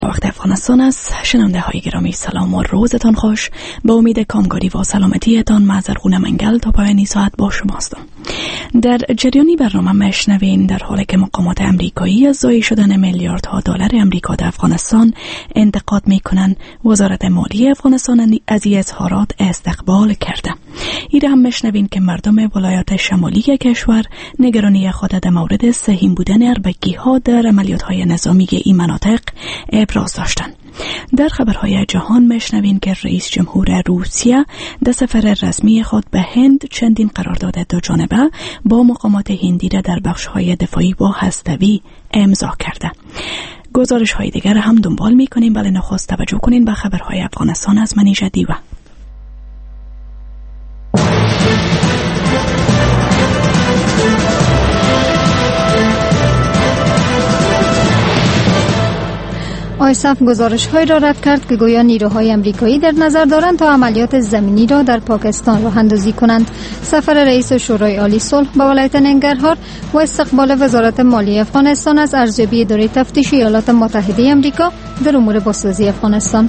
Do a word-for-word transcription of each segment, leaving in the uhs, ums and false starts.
وقت افغانستان است. شنونده های گرامی سلام و روزتان خوش. به امید کامگاری و سلامتیتان معذرخونه منگل تا پایان ساعت با شما هستم. در جریانی برنامه مشنوین در حالی که مقامات امریکایی از ضایع شدن میلیاردها دلار امریکا در افغانستان انتقاد میکنند، وزارت مالیه افغانستان از این اظهارات استقبال کرده. ایره هم مشنوین که مردم ولایات شمالی کشور نگرانی خود در مورد سهیم بودن اربگی ها در عملیات های نظامی این مناطق ابراز داشتند. در خبرهای جهان مشنوین که رئیس جمهور روسیه در سفر رسمی خود به هند چندین قرارداد دو جانبه با مقامات هندی را در بخش‌های دفاعی و هسته‌ای امضا کرده. گزارش های دیگر هم دنبال می‌کنیم، ولی نخست توجه کنین به خبرهای افغانستان از منیژه دیوه. آیسف گزارش‌هایی را رد کرد که گویا نیروهای امریکایی در نظر دارند تا عملیات زمینی را در پاکستان راه اندازی کنند. سفر رئیس شورای عالی صلح به ولایت ننگرهار و استقبال وزارت مالیه افغانستان از ارزیابی اداره تفتیش ایالات متحده امریکا در امور بازسازی افغانستان.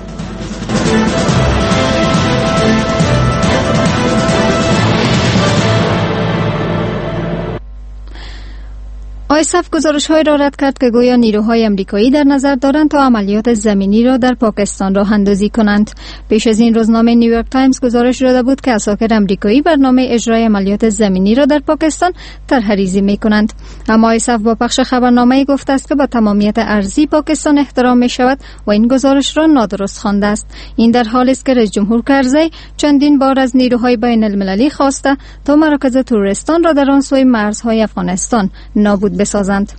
آیسف گزارش‌هایی را رد کرد که گویا نیروهای امریکایی در نظر دارند تا عملیات زمینی را در پاکستان راه اندازی کنند. پیش از این روزنامه نیویورک تایمز گزارش داده بود که عساکر امریکایی برنامه اجرای عملیات زمینی را در پاکستان طرح‌ریزی می‌کنند. اما آیسف با پخش خبرنامه‌ای گفته است که با تمامیت ارضی پاکستان احترام می‌شود و این گزارش را نادرست خوانده است. این در حالی است که رئیس جمهور کرزی چندین بار از نیروهای بین‌المللی خواسته تا مراکز تروریستان را در آن سوی مرزهای افغانستان نابود بسازند.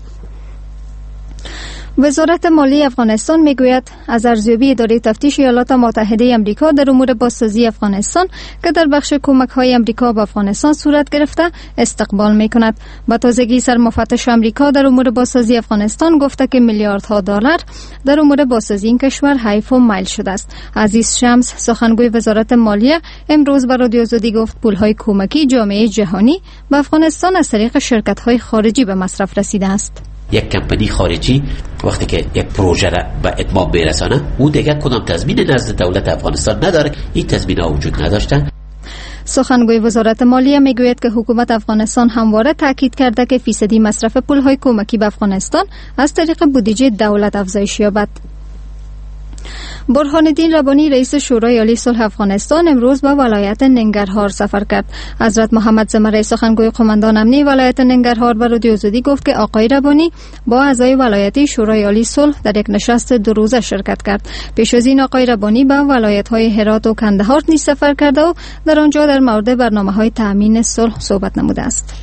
وزارت مالی افغانستان میگوید از ارزیابی اداره تفتیش ایالات متحده امریکا در امور بازسازی افغانستان که در بخش کمک‌های امریکا به افغانستان صورت گرفته استقبال میکند. با تازگی سرمفتش امریکا در امور بازسازی افغانستان گفته که میلیاردها دلار در امور بازسازی این کشور حیف و میل شده است. عزیز شمس سخنگوی وزارت مالیه امروز به رادیو آزادی گفت پولهای کمکی جامعه جهانی به افغانستان از طریق شرکت‌های خارجی به مصرف رسیده است. یک کمپانی خارجی وقتی که یک پروژه را به اتمام برسانه او دیگه کدام تضمین نزد دولت افغانستان نداره. این تضمین ها وجود نداشتن. سخنگوی وزارت مالیه میگوید که حکومت افغانستان همواره تاکید کرده که فیصدی مصرف پولهای کمکی به افغانستان از طریق بودجه دولت افزایش یابد. برهان الدین ربانی رئیس شورای عالی صلح افغانستان امروز به ولایت ننگرهار سفر کرد. حضرت محمد زمره سخنگوی قماندان امنی ولایت ننگرهار به رادیو آزادی گفت که آقای ربانی با اعضای ولایتی شورای عالی صلح در یک نشست دو روزه شرکت کرد. پیش از این آقای ربانی به ولایت‌های هرات و کندهار نیز سفر کرده و در آنجا در مورد برنامه‌های تأمین صلح صحبت نموده است.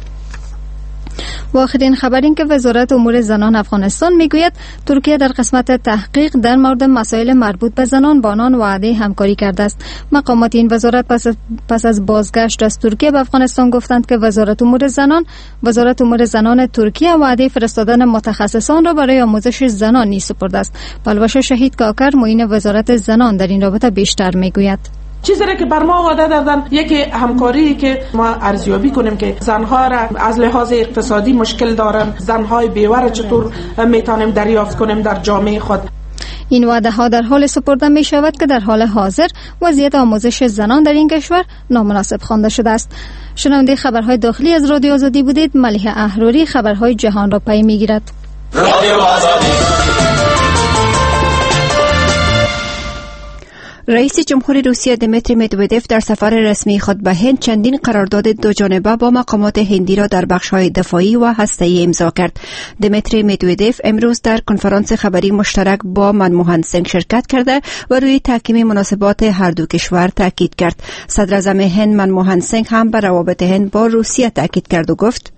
و آخرین خبر این که وزارت امور زنان افغانستان میگوید ترکیه در قسمت تحقیق در مورد مسائل مربوط به زنان با آنان وعده همکاری کرده است. مقامات این وزارت پس, پس از بازگشت از ترکیه به افغانستان گفتند که وزارت امور زنان وزارت امور زنان ترکیه وعده فرستادن متخصصان را برای آموزش زنان نیز سپرده است. پلوش شهید کاکر معین وزارت زنان در این رابطه بیشتر میگوید. چیزی را که بر ما وعده دادن یکی همکاری که ما ارزیابی کنیم که زنها را از لحاظ اقتصادی مشکل دارن، زنهای بیوه را چطور میتونیم دریافت کنیم در جامعه خود. این وعده ها در حال سپرده می شود که در حال حاضر وضعیت آموزش زنان در این کشور نامناسب خوانده شده است. شنونده خبرهای داخلی از رادیو آزادی بودید. ملیحه احروری خبرهای جهان را پی می گیرد. رادیو آزادی. رئیس جمهور روسیه دمیتری مدودف در سفر رسمی خود به هند چندین قرارداد دو جانبه با مقامات هندی را در بخش‌های دفاعی و هسته‌ای امضا کرد. دمیتری مدودف امروز در کنفرانس خبری مشترک با منموهن سینگ شرکت کرده و روی تحکیم مناسبات هر دو کشور تاکید کرد. صدر اعظم هند منموهن سینگ هم بر روابط هند با روسیه تاکید کرد و گفت: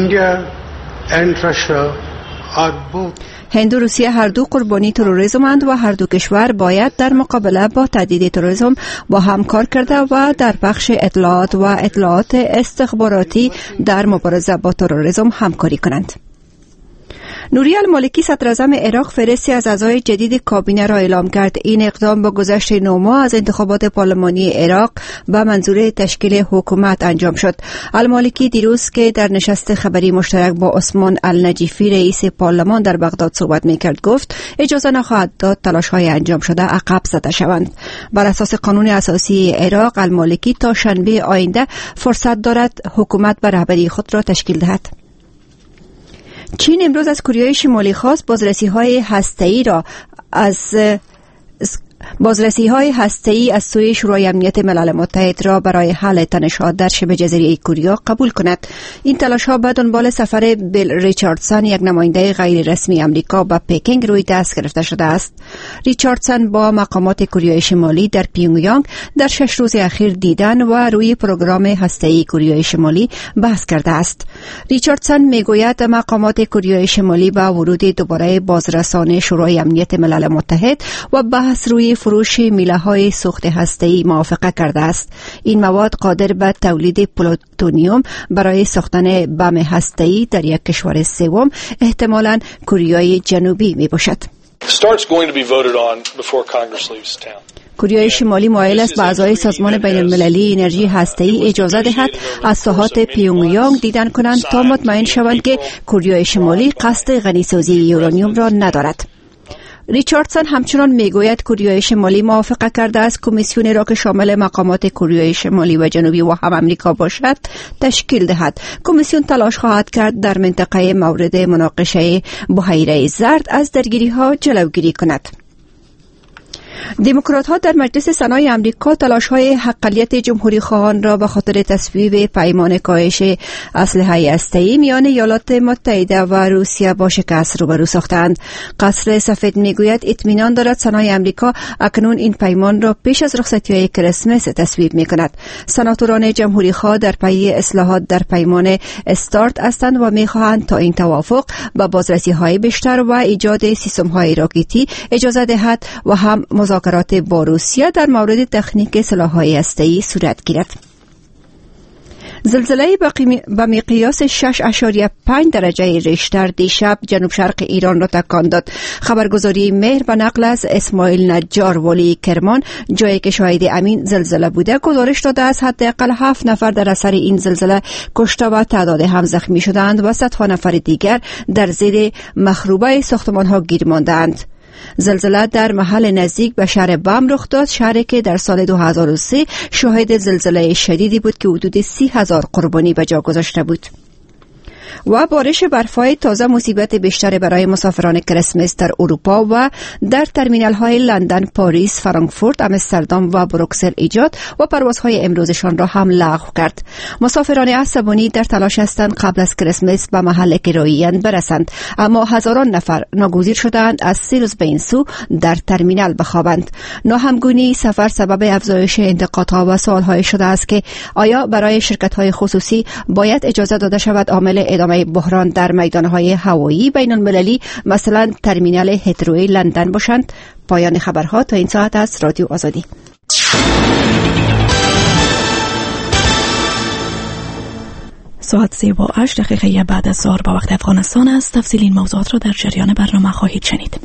هند و روسیه هر دو قربانی تروریسم اند و هر دو کشور باید در مقابله با تهدید تروریسم با هم کار کرده و در بخش اطلاعات و اطلاعات استخباراتی در مبارزه با تروریسم همکاری کنند. نوری المالکی صدراعظم عراق فهرستی از اعضای جدید کابینه را اعلام کرد. این اقدام با گذشت نه ماه از انتخابات پارلمانی عراق به منظور تشکیل حکومت انجام شد. المالکی دیروز که در نشست خبری مشترک با عثمان النجیفی رئیس پارلمان در بغداد صحبت می‌کرد گفت اجازه نخواهد داد تلاش‌های انجام شده عقب زده شوند. بر اساس قانون اساسی عراق المالکی تا شنبه آینده فرصت دارد حکومت بر رهبری خود را تشکیل دهد. چین امروز از کره شمالی خواست بازرسی‌های هسته‌ای را از بازرسی‌های هسته‌ای از سوی شورای امنیت ملل متحد را برای حل تنش‌ها در شبه جزیره کره قبول کند. این تلاش‌ها به دنبال سفر بیل ریچاردسون یک نماینده غیر رسمی آمریکا به پکینگ روی دست گرفته شده است. ریچاردسون با مقامات کره شمالی در پیونگیانگ در شش روز اخیر دیدن و روی پروگرام هسته‌ای کره شمالی بحث کرده است. ریچاردسون میگوید مقامات کره شمالی با ورود دوباره بازرسان شورای امنیت ملل متحد و بحث روی فروش میله‌های سوخت هسته‌ای موافقه کرده است. این مواد قادر به تولید پلوتونیوم برای ساختن بم هسته‌ای در یک کشور سوم احتمالاً کره جنوبی میباشد. کره شمالی مایل است به اعضای سازمان بین المللی انرژی هسته‌ای اجازه دهد از ساحات پیونگیانگ دیدن کنند تا مطمئن شوند که کره شمالی قصد غنیسازی یورانیوم را ندارد. ریچاردسون همچنان میگوید کره شمالی موافقه کرده است کمیسیونی را که شامل مقامات کره شمالی و جنوبی و هم امریکا باشد تشکیل دهد. کمیسیون تلاش خواهد کرد در منطقه مورد مناقشه بحیره زرد از درگیری‌ها جلوگیری کند. دموکرات‌ها در مجلس سنای آمریکا تلاش‌های حقانیت جمهوری خواهان را به خاطر تصویب پیمان کاهش اسلحه هسته‌ای میان ایالات متحده و روسیه با شکست روبرو ساختند. قصر سفید میگوید اطمینان دارد سنای آمریکا اکنون این پیمان را پیش از رخصتی‌های کریسمس تصویب می‌کند. سناتوران جمهوری خواه در پی اصلاحات در پیمان استارت هستند و می‌خواهند تا این توافق با بازرسی‌های بیشتر و ایجاد سیستم‌های راکتی اجازه دهد و هم مذاکرات با روسیه در مورد تکنیک سلاح‌های هسته‌ای صورت گیرد. زلزله به مقیاس شش اشاریه پنج درجه ریشتر دیشب جنوب شرق ایران را تکان داد. خبرگزاری مهر به نقل از اسماعیل نجار والی کرمان جایی که شاهد امین زلزله بوده گزارش داده است حداقل هفت نفر در اثر این زلزله کشته و تعداد هم زخمی شدند و صدها نفر دیگر در زیر مخروبه ساختمان‌ها گیر ماندند. زلزله در محل نزدیک به شهر بم رخ داد، شهری که در سال دو هزار و سه شاهد زلزله شدیدی بود که حدود سی هزار قربانی به جا گذاشته بود. و بارش برف‌های تازه مصیبت بیشتر برای مسافران کریسمس در اروپا و در ترمینال‌های لندن، پاریس، فرانکفورت، آمستردام و بروکسل ایجاد و پروازهای امروزشان را هم لغو کرد. مسافران عصبانی در تلاش هستند قبل از کریسمس به محل که رایند برسند، اما هزاران نفر ناگزیر شدند از سه روز به این سو در ترمینال بخوابند. ناهمگونی سفر سبب افزایش انتقادها و سوال‌های شده است که آیا برای شرکت‌های خصوصی باید اجازه داده شود عامل ادامه بحران در میدانهای هوایی بین المللی مثلا ترمینال هیتروی لندن باشند. پایان خبرها تا این ساعت از رادیو آزادی. ساعت سه و هشت دقیقه بعد از ظهر با وقت افغانستان است. تفصیل این موضوعات را در جریان برنامه خواهید شنید.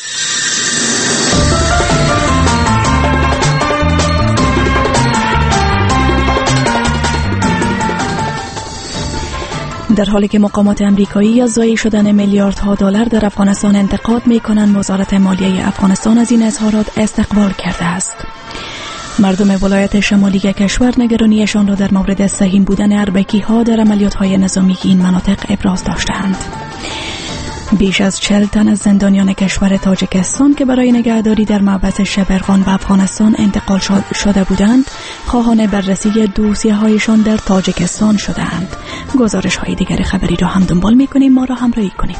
در حالی که مقامات امریکایی از ضایع شدن میلیاردها دلار در افغانستان انتقاد می‌کنند، وزارت مالیه افغانستان از این اظهارات استقبال کرده است. مردم ولایت شمالی کشور نگرانیشان را در مورد سهیم بودن اربکی‌ها در عملیات‌های نظامی این مناطق ابراز داشتند. بیش از چهل تن از زندانیان کشور تاجیکستان که برای نگهداری در محبس شبرغان به افغانستان انتقال شده بودند، خواهان بررسی دوسیه‌هایشان در تاجیکستان شدند. گزارش‌های دیگر خبری را هم دنبال می‌کنیم، ما را همراهی کنید.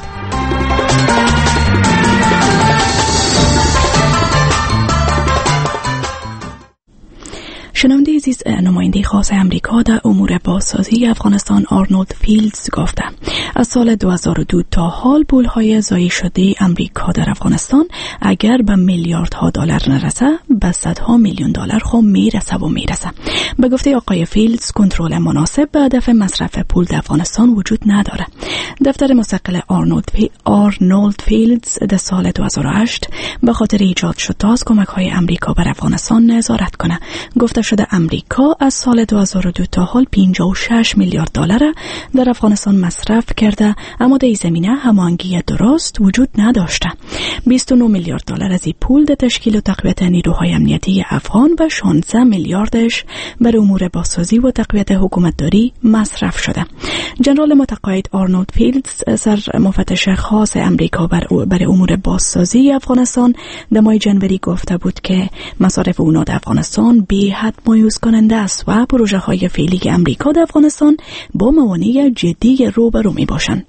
شنونده عزیز، نماینده خاص امریکا در امور بازسازی افغانستان آرنولد فیلدز گفته از سال دو هزار و دو تا حال پولهای ضایع شده امریکا در افغانستان اگر به میلیاردها دلار نرسه به صدها میلیون دلار خو میرسه و میرسه. به گفته آقای فیلدز کنترل مناسب به هدف مصرف پول در افغانستان وجود نداره. دفتر مستقل آرنولد, فی... آرنولد فیلدز در سال دو هزار و هشت به خاطر ایجاد شد تا از کمک های امریکا بر افغانستان نظارت کنه. گفته شده امریکا از سال دو هزار و دو تا حال پنجاه و شش میلیارد دلار در افغانستان مصرف کرده، اما در این زمینه هماهنگی درست وجود نداشته. بیست و نه میلیارد دلار از این پول در تشکیل و تقویت نیروهای امنیتی افغان و شانزده میلیاردش بر امور بازسازی و تقویت حکومتداری مصرف شده. جنرال متقاعد آرنولد فیلدز، سر مفتش خاص امریکا بر, بر امور بازسازی افغانستان، در ماه جنوری گفته بود که مصارف اونا در افغانستان بی حد مایوس کننده است و پروژه های فعلی امریکا در افغانستان با موانع جدی روبرو می باشند.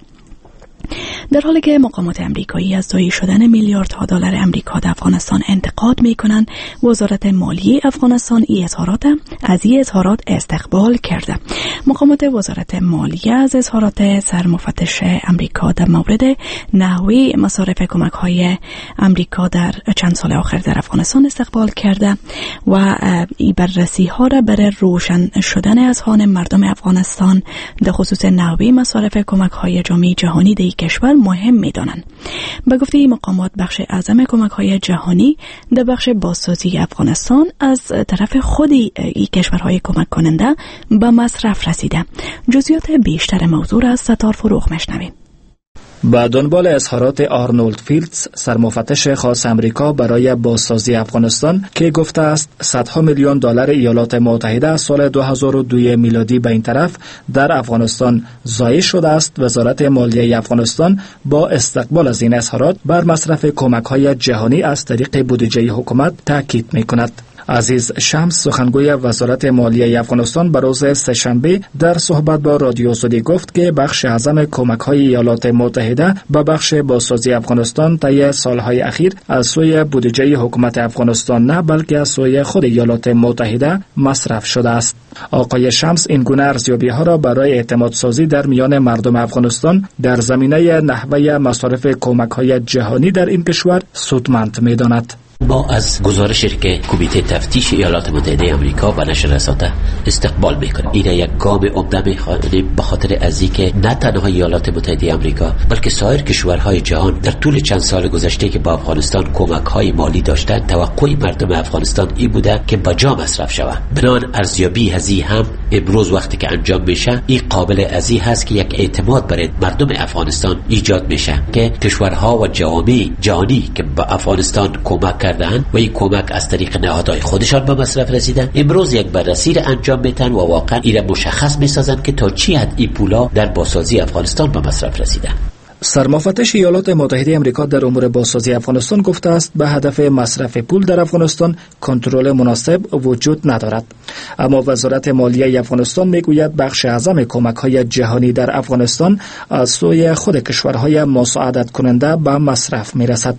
در حالی که مقامات امریکایی از ضایع شدن میلیاردها دلار امریکا در افغانستان انتقاد میکنند، وزارت مالیه افغانستان ای اظهارات از این اظهارات استقبال کرده. مقامات وزارت مالیه از اظهارات سرمفتش امریکا در مورد نحوه مصارف کمک های امریکا در چند سال آخر در افغانستان استقبال کرده و این بررسی ها را برای روشن شدن اذهان مردم افغانستان در خصوص نحوه مصارف کمک های جامعه جهانی در کشور مهم می‌دانند. به گفته این مقامات بخش اعظم کمک‌های جهانی در بخش بازسازی افغانستان از طرف خود این کشورهای کمک کننده به مصرف رسیده. جزئیات بیشتر موضوع را از ستار فروغ میشنویم. با دنبال اظهارات آرنولد فیلدز، سرمفتش خاص امریکا برای بازسازی افغانستان که گفته است صدها میلیون دلار ایالات متحده از سال دو هزار و دو میلادی به این طرف در افغانستان ضایع شده است، وزارت مالیه افغانستان با استقبال از این اظهارات بر مصرف کمک‌های جهانی از طریق بودجه حکومت تاکید می‌کند. عزیز شمس، سخنگوی وزارت مالیه افغانستان، به روز سه‌شنبه در صحبت با رادیو آزادی گفت که بخش اعظم کمک‌های ایالات متحده به بخش بازسازی افغانستان طی سالهای اخیر از سوی بودجه حکومت افغانستان نه بلکه از سوی خود ایالات متحده مصرف شده است. آقای شمس این گونه ارزیابی‌ها را برای اعتماد سازی در میان مردم افغانستان در زمینه نحوه مصارف کمک‌های جهانی در این کشور سودمند می‌داند. ما از گزارشی که کمیته تفتیش ایالات متحده آمریکا به نشر رسانده استقبال میکنیم. این یک گام عمده میخوانیم به خاطر از اینکه نه تنها ایالات متحده آمریکا بلکه سایر کشورهای جهان در طول چند سال گذشته که با افغانستان کمک‌های مالی داشتند، توقع مردم افغانستان این بوده که با جا مصرف شود. بنابراین ارزیابی هزی هم امروز وقتی که انجام میشه این قابل ازی هست که یک اعتماد برای مردم افغانستان ایجاد میشه که کشورها و جوامع جهانی که به افغانستان کمک کردن و این کمک از طریق نهادهای خودشان به مصرف رسیدن، امروز یک بررسی را انجام میدن و واقعا این را مشخص میسازن که تا چی حد این پولا در بازسازی افغانستان به مصرف رسیدن. سرمفتش ایالات متحده آمریکا در امور بازسازی افغانستان گفته است به هدف مصرف پول در افغانستان کنترل مناسب وجود ندارد، اما وزارت مالیه افغانستان میگوید بخش اعظم کمک‌های جهانی در افغانستان از سوی خود کشورهای مساعدت کننده به مصرف میرسد.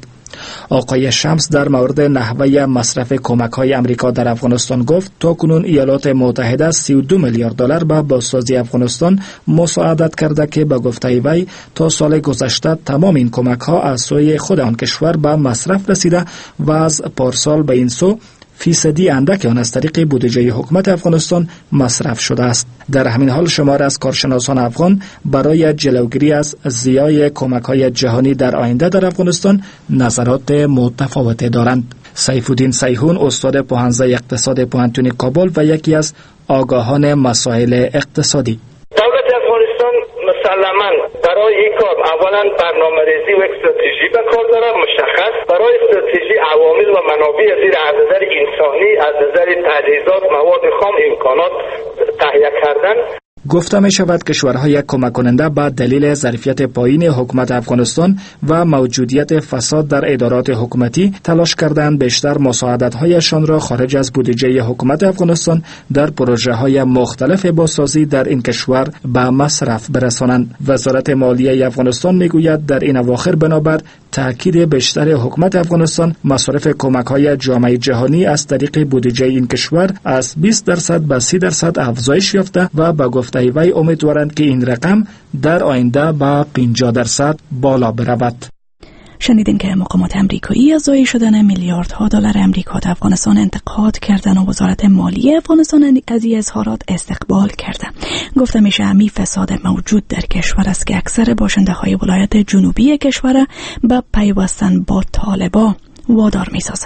آقای شمس در مورد نحوه مصرف کمک‌های امریکا در افغانستان گفت تا کنون ایالات متحده سی و دو میلیارد دلار به بازسازی افغانستان مساعدت کرده که به گفته وی تا سال گذشته تمام این کمک‌ها از سوی خود آن کشور به مصرف رسیده و از پارسال به این سو فیصدی اندک آن از طریق بودجه حکومت افغانستان مصرف شده است. در همین حال شمار از کارشناسان افغان برای جلوگیری از ضیاع کمک‌های جهانی در آینده در افغانستان نظرات متفاوتی دارند. سیف الدین سیحون، استاد پوهنځی اقتصاد پوهنتون کابل و یکی از آگاهان مسائل اقتصادی: دولت افغانستان مسلماً برای این کار اولا برنامه‌ریزی و استراتژی به کار دارد مشخص. برای استراتژی عوامل و منابع زیر از نظر انسانی، از نظر تجهیزات، مواد خام، امکانات تهیه کردن. گفته می شود کشورهای کمک کننده با دلیل ظرفیت پایین حکومت افغانستان و موجودیت فساد در ادارات حکومتی تلاش کردند بیشتر مساعدت‌هایشان را خارج از بودجه حکومت افغانستان در پروژه‌های مختلف بازسازی در این کشور به مصرف برسانند. وزارت مالیه افغانستان میگوید در این اواخر بنابر تاکید بیشتر حکومت افغانستان مصارف کمک‌های جامعه جهانی از طریق بودجه این کشور از بیست درصد به سی درصد افزایش یافته و به گفته وی امیدوارند که این رقم در آینده به پنجاه درصد بالا برود. شنیدین که مقامات امریکایی از ضایع شدن میلیاردها دلار امریکا در افغانستان انتقاد کردن و وزارت مالیه افغانستان از این اظهارات استقبال کرده. گفته میشه همین فساد موجود در کشور است که اکثر باشنده های ولایت جنوبی کشور به پیوستن با طالبان وادار میسازه.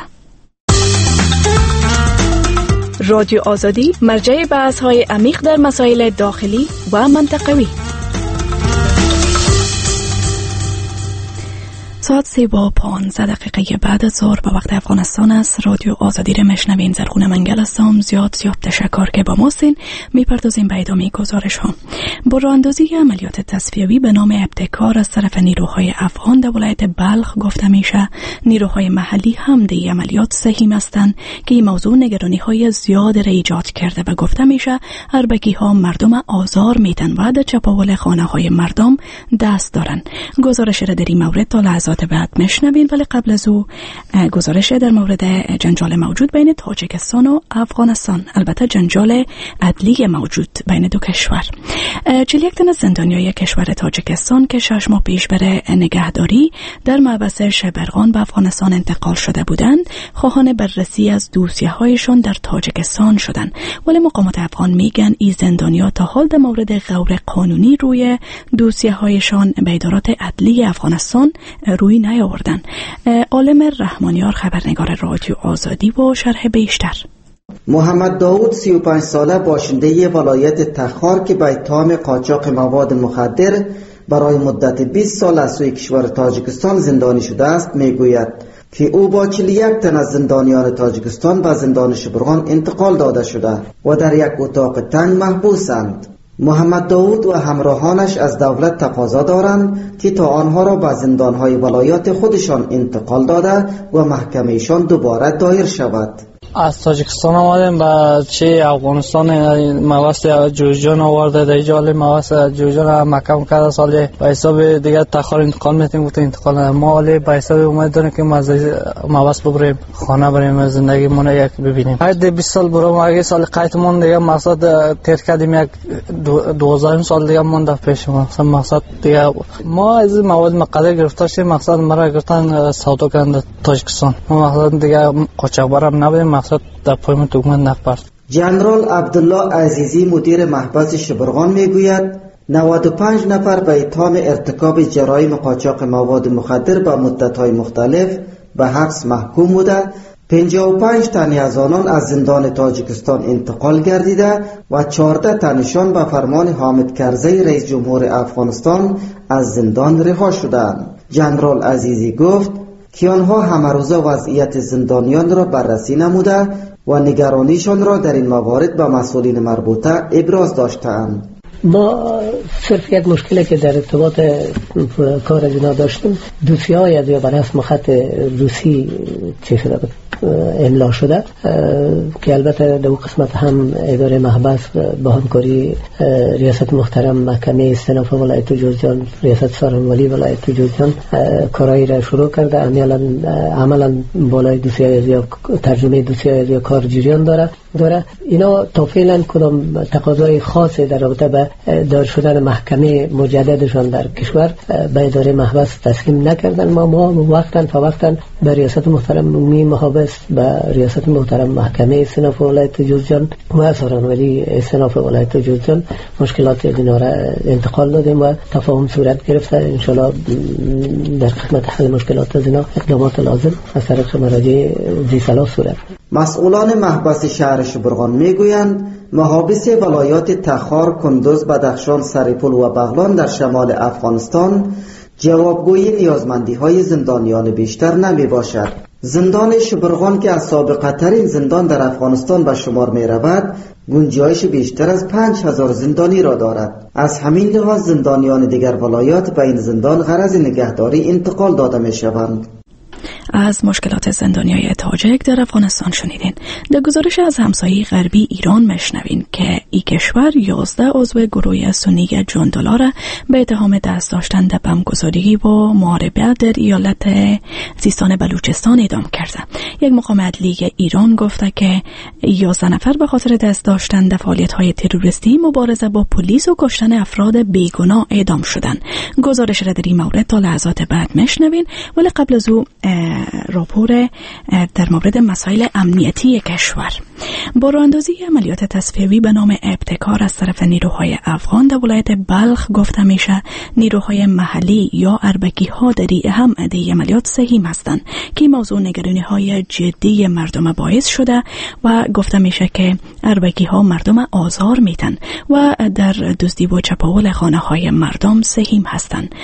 رادیو آزادی مرجع بحث های عمیق در مسائل داخلی و منطقوی. ساعت سه با پانزده دقیقه بعد از ظهر به وقت افغانستان است. رادیو آزادی را میشنوین. زرغون منگل هستم. زیاد زیاد تشکر که با ما هستین. میپردازیم به ادامه گزارش ها. با راه اندازی عملیات تصفیوی به نام ابتکار از طرف نیروهای افغان در ولایت بلخ گفته میشه نیروهای محلی هم در عملیات سهیم هستند که این موضوع نگرانی های زیاد را ایجاد کرده و گفته میشه اربکی ها مردم آزار میتن و در چپاول خانه های مردم دست دارن. گزارش را در این مورد تا لحظات بعد میشنوین، ولی قبل از او گزارش در مورد جنجال موجود بین تاجیکستان و افغانستان، البته جنجال عدلی موجود بین دو کشور. چهل و یک تن از زندانیای کشور تاجیکستان که شش ماه پیش بر نگهداری در محبس شبرغان به افغانستان انتقال شده بودند خواهان بررسی از دوسیه هایشان در تاجیکستان شدند، ولی مقامات افغان میگن این زندانیا تا حال در مورد غور قانونی روی دوسیه هایشان به ادارات عدلی افغانستان روی نیاوردن. عالم رحمانیار خبرنگار رادیو آزادی با شرح بیشتر. محمد داود سی و پنج ساله باشنده ولایت تخار که به اتهام قاچاق مواد مخدر برای مدت بیست سال از سوی کشور تاجیکستان زندانی شده است میگوید که او با چهل و یک تن از زندانیان تاجیکستان به زندان شبرغان انتقال داده شده و در یک اتاق تنگ محبوسند. محمد داود و همراهانش از دولت تقاضا دارند که تا آنها را به زندانهای ولایات خودشان انتقال داده و محکمهشان دوباره دایر شود. از تاجیکستان آمدیم به چه افغانستان مواسط جوجان آورده در جال مواسط جوجان مکم کرده سالی به حساب دیگه تخار انتقال میتیم گفته انتقال نه ما ولی به حساب اومد داریم که مواسط ببریم خانه بریم زندگی مونه یک ببینیم. هر بیست سال برام اگه سال قیدمون دیگه مقصد تیر کردیم یک دوازده سال دیگه مونده پیش ما مقصد دیگه ما از مواد مقدر گرفتار شدیم مقصد مرا گرفتن سودا کردن تاجیکستان ما مقصد دیگه قاچاق برام نبودیم در پایمون دکمت نپرد. جنرال عبدالله عزیزی مدیر محبس شبرغان میگوید نود و پنج نفر به اتهام ارتکاب جرایم قاچاق مواد مخدر به مدت‌های مختلف به حبس محکوم بوده. پنجاه و پنج تن از آنان از زندان تاجیکستان انتقال گردیده و چهارده تنشان به فرمان حامد کرزی رئیس جمهور افغانستان از زندان رها شدند. جنرال عزیزی گفت که آنها همه روزه وضعیت زندانیان را بررسی نموده و نگرانیشان را در این موارد به مسئولین مربوطه ابراز داشتند. ما صرف یک مشکلی که در ارتباط کار از اینا داشتیم دوسیه های از یا بر اسم خط روسی چه شده بود املا شده که البته در قسمت هم اداره محبس با همکاری ریاست محترم محکمه استناف ولایت جوزجان ریاست سارنوالی ولایت جوزجان کارایی را شروع کرده. عملا عملا بالای دوسیه از یا ترجمه دوسیه از یا کار جریان داره داره اینا تا فعلا کدام تقاضای خاصی در رابطه به دار شدن محکمه مجددشان در کشور به اداره محبس تسلیم نکردن. ما ما وقتا فوقتا به ریاست محترم می محابس به ریاست محترم محکمه استناف ولایت جوزجان و سارنوالی استناف ولایت جوزجان مشکلات اینا را انتقال دادیم و تفاهم صورت گرفته. ان شاء الله در خدمت حل مشکلات از اینا اقدامات لازم از طریق مراجع ذی صلاح صورت. مسئولان محبس شهر شبرغان میگویند محابس ولایات تخار، کندوز، بدخشان، سریپول و بغلان در شمال افغانستان جوابگوی نیازمندی های زندانیان بیشتر نمی باشد. زندان شبرغان که از سابقه ترین زندان در افغانستان به شمار می رود گنجایش بیشتر از پنج هزار زندانی را دارد. از همین لحاظ زندانیان دیگر ولایات به این زندان غرض نگهداری انتقال داده می شوند. از مشکلات زندانیای تاجک در افغانستان شنیدین. در گزارش از همسایه غربی ایران مشنوین که این کشور یازده عضو گروه سنی جندولا را به اتهام دست داشتن در بمبگذاری و محاربت در ایالت سیستان بلوچستان اعدام کرده. یک مقام عدلی ایران گفته که یازده نفر به خاطر دست داشتن در فعالیت‌های تروریستی، مبارزه با پلیس و کشتن افراد بیگناه اعدام شدند. گزارش را در این مورد تا لحظات بعد مشنوین، ولی قبل از او راپور در مورد مسائل امنیتی کشور. با راه‌اندازی عملیات تصفیه‌ای به نام ابتکار از طرف نیروهای افغان در ولایت بلخ گفته میشه نیروهای محلی یا اربکی ها در این اهم عده عملیات سهیم هستند که موضوع نگرانی های جدی مردم باعث شده و گفته میشه که اربکی ها مردم آزار میتن و در دزدی و چپاول خانه های مردم سهیم هستند.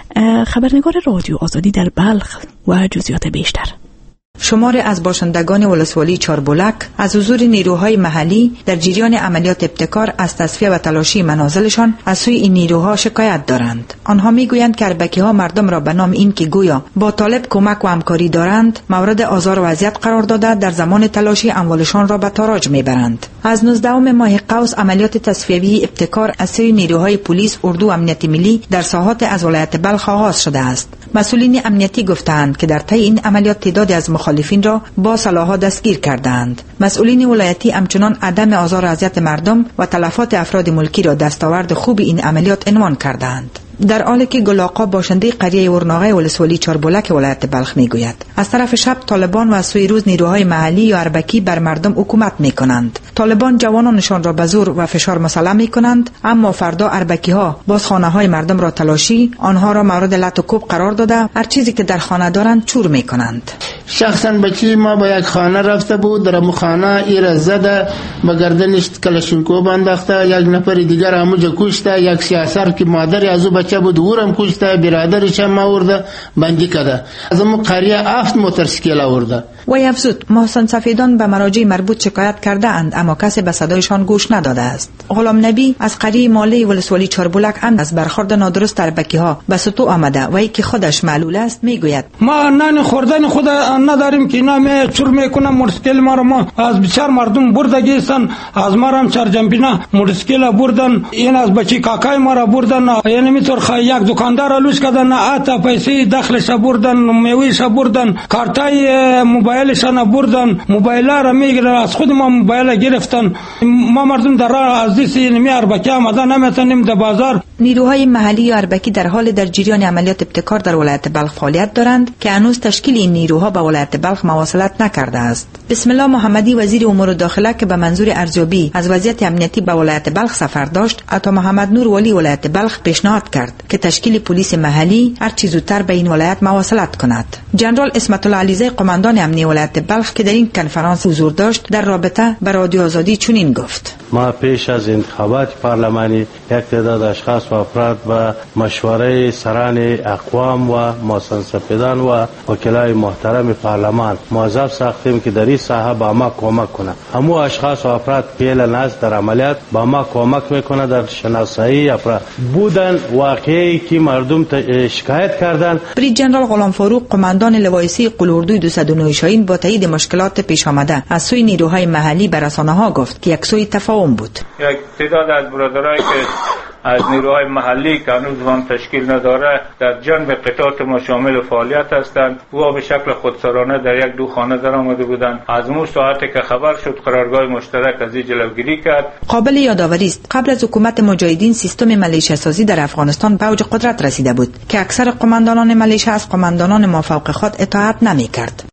خبرنگار رادیو آزادی در بلخ و جزئیات بیشتر. شماری از باشندگان ولسوالی چاربلک از حضور نیروهای محلی در جریان عملیات ابتکار از تصفیه و تلاشی منازلشان از سوی این نیروها شکایت دارند. آنها میگویند که اربکی‌ها مردم را به نام اینکه گویا با طالب کمک و همکاری دارند مورد آزار و اذیت قرار داده در زمان تلاشی اموالشان را به تاراج میبرند. از نوزدهم ماه قوس عملیات تصفیه‌ای ابتکار از سوی نیروهای پلیس، اردو و امنیت ملی در ساحات از ولایت بلخ آغاز شده است. مسئولین امنیتی گفتند که در طی این عملیات تعدادی از مخالفین را با سلاح‌ها دستگیر کردند. مسئولین ولایتی همچنان عدم آزار و اذیت مردم و تلفات افراد ملکی را دستاورد خوب این عملیات عنوان کردند. در حالی که گلاقا باشنده قریه ورناغه ولسوالی چاربلک ولایت بلخ میگوید از طرف شب طالبان و از سوی روز نیروهای محلی یا اربکی بر مردم حکومت میکنند. طالبان جوانانشان را به زور و فشار مسلح میکنند، اما فردا اربکی ها باز خانه های مردم را تلاشی، آنها را مورد لط و کوب قرار داده هر چیزی که در خانه دارند چور میکنند. شخصا بچی ما به یک خانه رفته بود، در مو خانه ایر زده به گردنش کلاشینکوف انداخته، یک نفر دیگر همونجا کشته، یک سیاسر که مادری از او بچه بود اورم کشته، برادرش هم آورده بندی کرده. از اون قریه هفت موتورسیکل آورده. و افزود محسن سفیدان به مراجع مربوط شکایت کرده اند، اما کسی به صدایشان گوش نداده است. غلام نبی از قریه مالی ولسوالی چاربلک هم از برخورد نادرست اربکی ها به سطو آمده و ای که خودش معلول است میگوید ما نان خوردن خود نداریم که اینا می چور میکنن، موتورسیکل ما رو ما از بسیار مردم بردگیستن، از ما هم سرجنبینا موتورسیکل بردن، این از بچی کاکای ما را بردن، یعنی میتور یک دکاندار لوس کردن، آتا پیسې دخلش بردن، میوهش بردن، کارتای موبایلشان بردن، موبایل را میگیرن، از خود ما موبایل گرفتن. ما مردم در راه از دست این اربکی آمدن نمیتونیم در بازار. نیروهای محلی یا اربکی در حال در جریان عملیات ابتکار در ولایت بلخ فعالیت دارند که هنوز تشکیل این نیروها با ولایت بلخ مواصلت نکرده است. بسم الله محمدی وزیر امور داخله که به منظور ارزیابی از وضعیت امنیتی به ولایت بلخ سفر داشت، عطا محمد نور ولی ولایت بلخ پیشنهاد کرد که تشکیل پلیس محلی هر چه زودتر به این ولایت مواصلت کند. جنرال اسمت الله علیزی قماندان امنیتی ولایت بلخ که در این کنفرانس حضور داشت در رابطه با رادیو آزادی چنین گفت: ما پیش از انتخابات پارلمانی یک تعداد اشخاص و افراد و مشوره سران اقوام و محسن سفیدان و وکلای محترم پارلمان موظف ساختیم که در این ساحه با ما کمک کنند. همو اشخاص و افراد پیل ناز در عملیات با ما کمک میکنه در شناسایی افراد بودن واقعی که مردم شکایت کردن. بریگادیر جنرال غلام فاروق قماندان لوایسی قلاردوی دویست و نه شاهین با تایید مشکلات پیش آمده از سوی نیروهای محلی به رسانه‌ها گفت که یک سوی تفاهم بود. یک تعداد از برادرایی که از نیروهای محلی که هنوز هم تشکیل نداره در جنب قطعات ما شامل فعالیت هستند و به شکل خودسرانه در یک دو خانه در آمده بودند. از مو ساعتی که خبر شد قرارگاه مشترک از این جلوگیری کرد. قابل یادآوری است قبل از حکومت مجاهدین سیستم ملیشه سازی در افغانستان به اوج قدرت رسیده بود که اکثر قماندانان ملیشه از قماندانان مافوق خود اطاعت نمی‌کرد.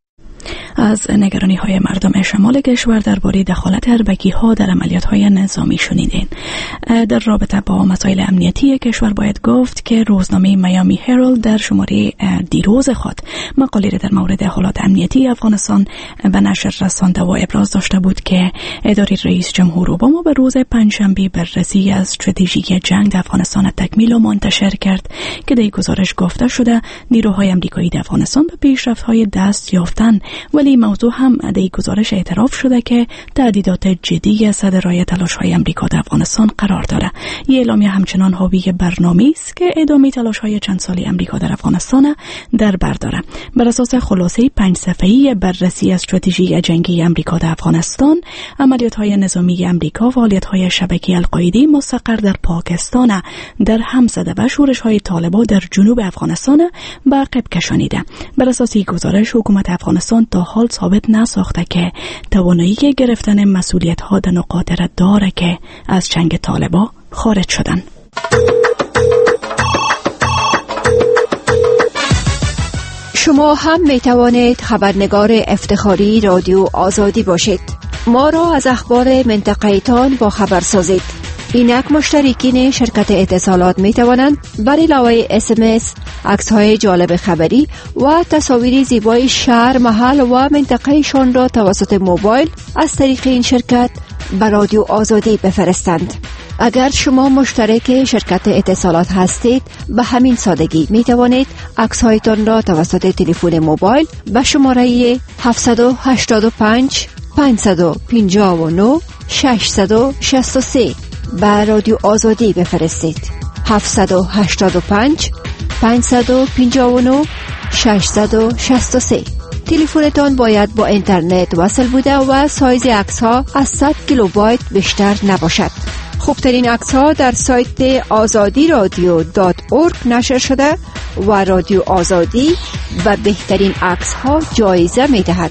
از نگرانی های مردم شمال کشور درباره دخالت اربکی ها در عملیات های نظامی شنیدین. در رابطه با مسائل امنیتی کشور باید گفت که روزنامه میامی هرالد در شماره دیروز خود مقاله در مورد حالات امنیتی افغانستان به نشر رسانده و ابراز داشته بود که اداره رئیس جمهور اوباما به روز پنجشنبه بررسی از استراتژی جنگ در افغانستان تکمیل و منتشر کرد که در گزارش گفته شده نیروهای آمریکایی در افغانستان به پیشرفت‌های دست یافتن ولی ولی موضوع هم در گزارش اعتراف شده که تهدیدات جدی صدرای تلاش‌های امریکا در افغانستان قرار داره. این اعلامیه همچنان حاوی برنامه‌ای است که ادامه تلاش‌های چند سالی امریکا در افغانستان در بر داره. بر اساس خلاصه پنج صفحه‌ای بررسی استراتژی جنگی امریکا در افغانستان، عملیات‌های نظامی امریکا، فعالیت‌های شبکه القاعده مستقر در پاکستان در هم زده و شورش‌های طالبان در جنوب افغانستان به عقب کشانیده. بر اساس این گزارش حکومت افغانستان تا حال ثابت نساخته که توانایی گرفتن مسئولیت‌ها در نقاط را داره که از چنگ طالبان خارج شدن. شما هم می توانید خبرنگار افتخاری رادیو آزادی باشید. ما را از اخبار منطقه تان با خبر سازید. اینک مشترکین شرکت اتصالات می توانند بر علاوه اس ام اس، عکس‌های جالب خبری و تصاویر زیبای شهر، محل و منطقه شان را توسط موبایل از طریق این شرکت بر رادیو آزادی بفرستند. اگر شما مشترک شرکت اتصالات هستید، به همین سادگی می توانید عکس‌هایتان را توسط تلفن موبایل به شماره هفت هشت پنج پنج پنج نه شش شش سه به رادیو آزادی بفرستید. هفت هشت پنج پنج پنج نه شش شش سه. تلفنتان باید با اینترنت وصل بوده و سایز عکس‌ها از صد کیلوبایت بیشتر نباشد. خوبترین عکس‌ها در سایت آزادی رادیو دات اورگ نشر شده و رادیو آزادی و بهترین عکس‌ها جایزه می‌دهد.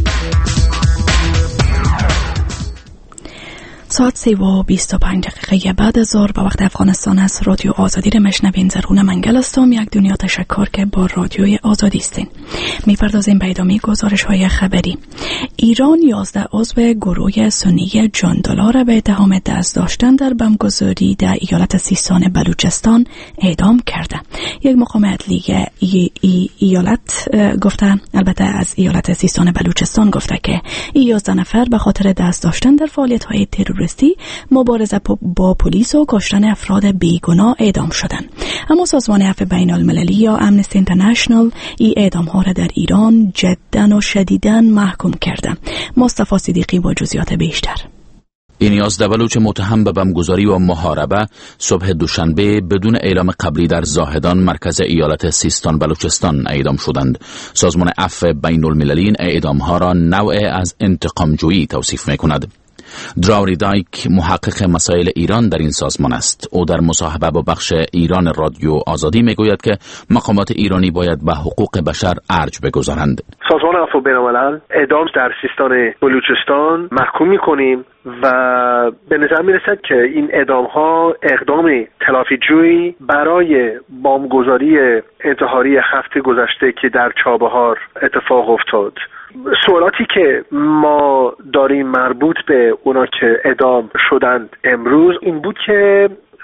ساعت سه و بیست و پنج دقیقه بعد از ظهر به وقت افغانستان است. رادیو آزادی را میشنوین. زرغونه منگل هستم. یک دنیا تشکر که با رادیوی آزادی استین. میپردازیم به ادامه گزارش های خبری. ایران یازده عضو گروه سنی جندولا را به اتهام دست داشتن در بمبگذاری در ایالت سیستان بلوچستان اعدام کرده. یک مقام عدلی ای ای ایالت گفته، البته از ایالت سیستان بلوچستان گفته که این یازده نفر به خاطر دست داشتن در فعالیت های تروریستی، مبارزه با پلیس و کشتن افراد بیگناه اعدام شدند. اما سازمان عفو بین المللی یا امنستی اینترنشنال این اعدام ها را در ایران جداً و شدیداً محکوم کرده. مصطفی صدیقی با جزئیات بیشتر. این یازده بلوچ متهم به بمبگذاری و محاربه صبح دوشنبه بدون اعلام قبلی در زاهدان مرکز ایالت سیستان بلوچستان اعدام شدند. سازمان عفو بین المللی این اعدام ها را نوع از انتقام جویی توصیف می کند. دراوری دایک محقق مسائل ایران در این سازمان است. او در مصاحبه با بخش ایران رادیو آزادی میگوید که مقامات ایرانی باید به حقوق بشر ارج بگذارند. سازمان عفو بین الملل اعدام در سیستان بلوچستان محکوم می‌کنیم و به نظر می‌رسد که این اعدام‌ها اقدام تلافی‌جویی برای بمبگذاری انتحاری هفته گذشته که در چابهار اتفاق افتاد. سوالاتی که ما داریم مربوط به اونا که اعدام شدند امروز این بود که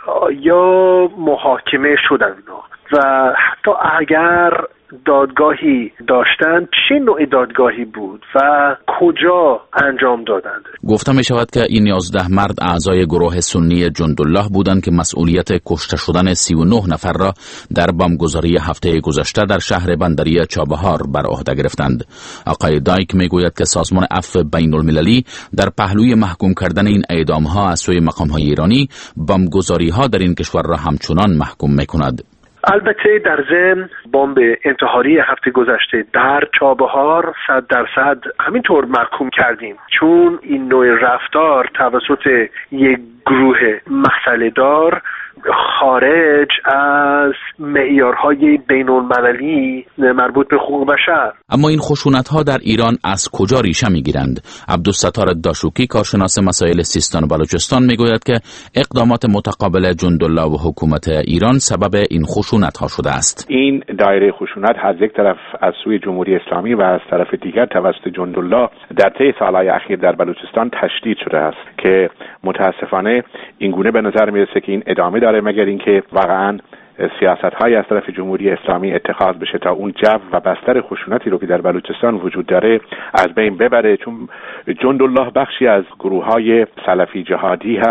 یا محاکمه شدند و حتی اگر دادگاهی داشتند چه نوع دادگاهی بود و کجا انجام دادند. گفته می شود که این یازده مرد اعضای گروه سنی جندالله بودند که مسئولیت کشته شدن سی و نه نفر را در بمبگذاری هفته گذشته در شهر بندری چابهار بر عهده گرفتند. آقای دایک می گوید که سازمان عفو بین المللی در پهلوی محکوم کردن این اعدام ها از سوی مقام های ایرانی بمبگذاری ها در این کشور را همچنان محکوم می کند. البته در ضمن بمب انتحاری هفته گذشته در چابهار صد درصد همینطور محکوم کردیم، چون این نوع رفتار توسط یک گروه مسئله دار خارج از معیارهای بین المللی مربوط به حقوق بشر. اما این خشونت‌ها در ایران از کجا ریشه می‌گیرند؟ عبدالستار داشوکی کارشناس مسائل سیستان و بلوچستان می‌گوید که اقدامات متقابل جندالله و حکومت ایران سبب این خشونت‌ها شده است. این دایره خشونت از یک طرف از سوی جمهوری اسلامی و از طرف دیگر توسط جندالله در طی سال‌های اخیر در بلوچستان تشدید شده است که متاسفانه این گونه به نظر می‌رسه که این ادامه داره، مگر اینکه واقعاً سیاست‌های از طرف جمهوری اسلامی اتخاذ بشه تا اون جو و بستر خشونتی رو که در بلوچستان وجود داره از بین ببره، چون جندالله بخشی از گروه‌های سلفی جهادی هست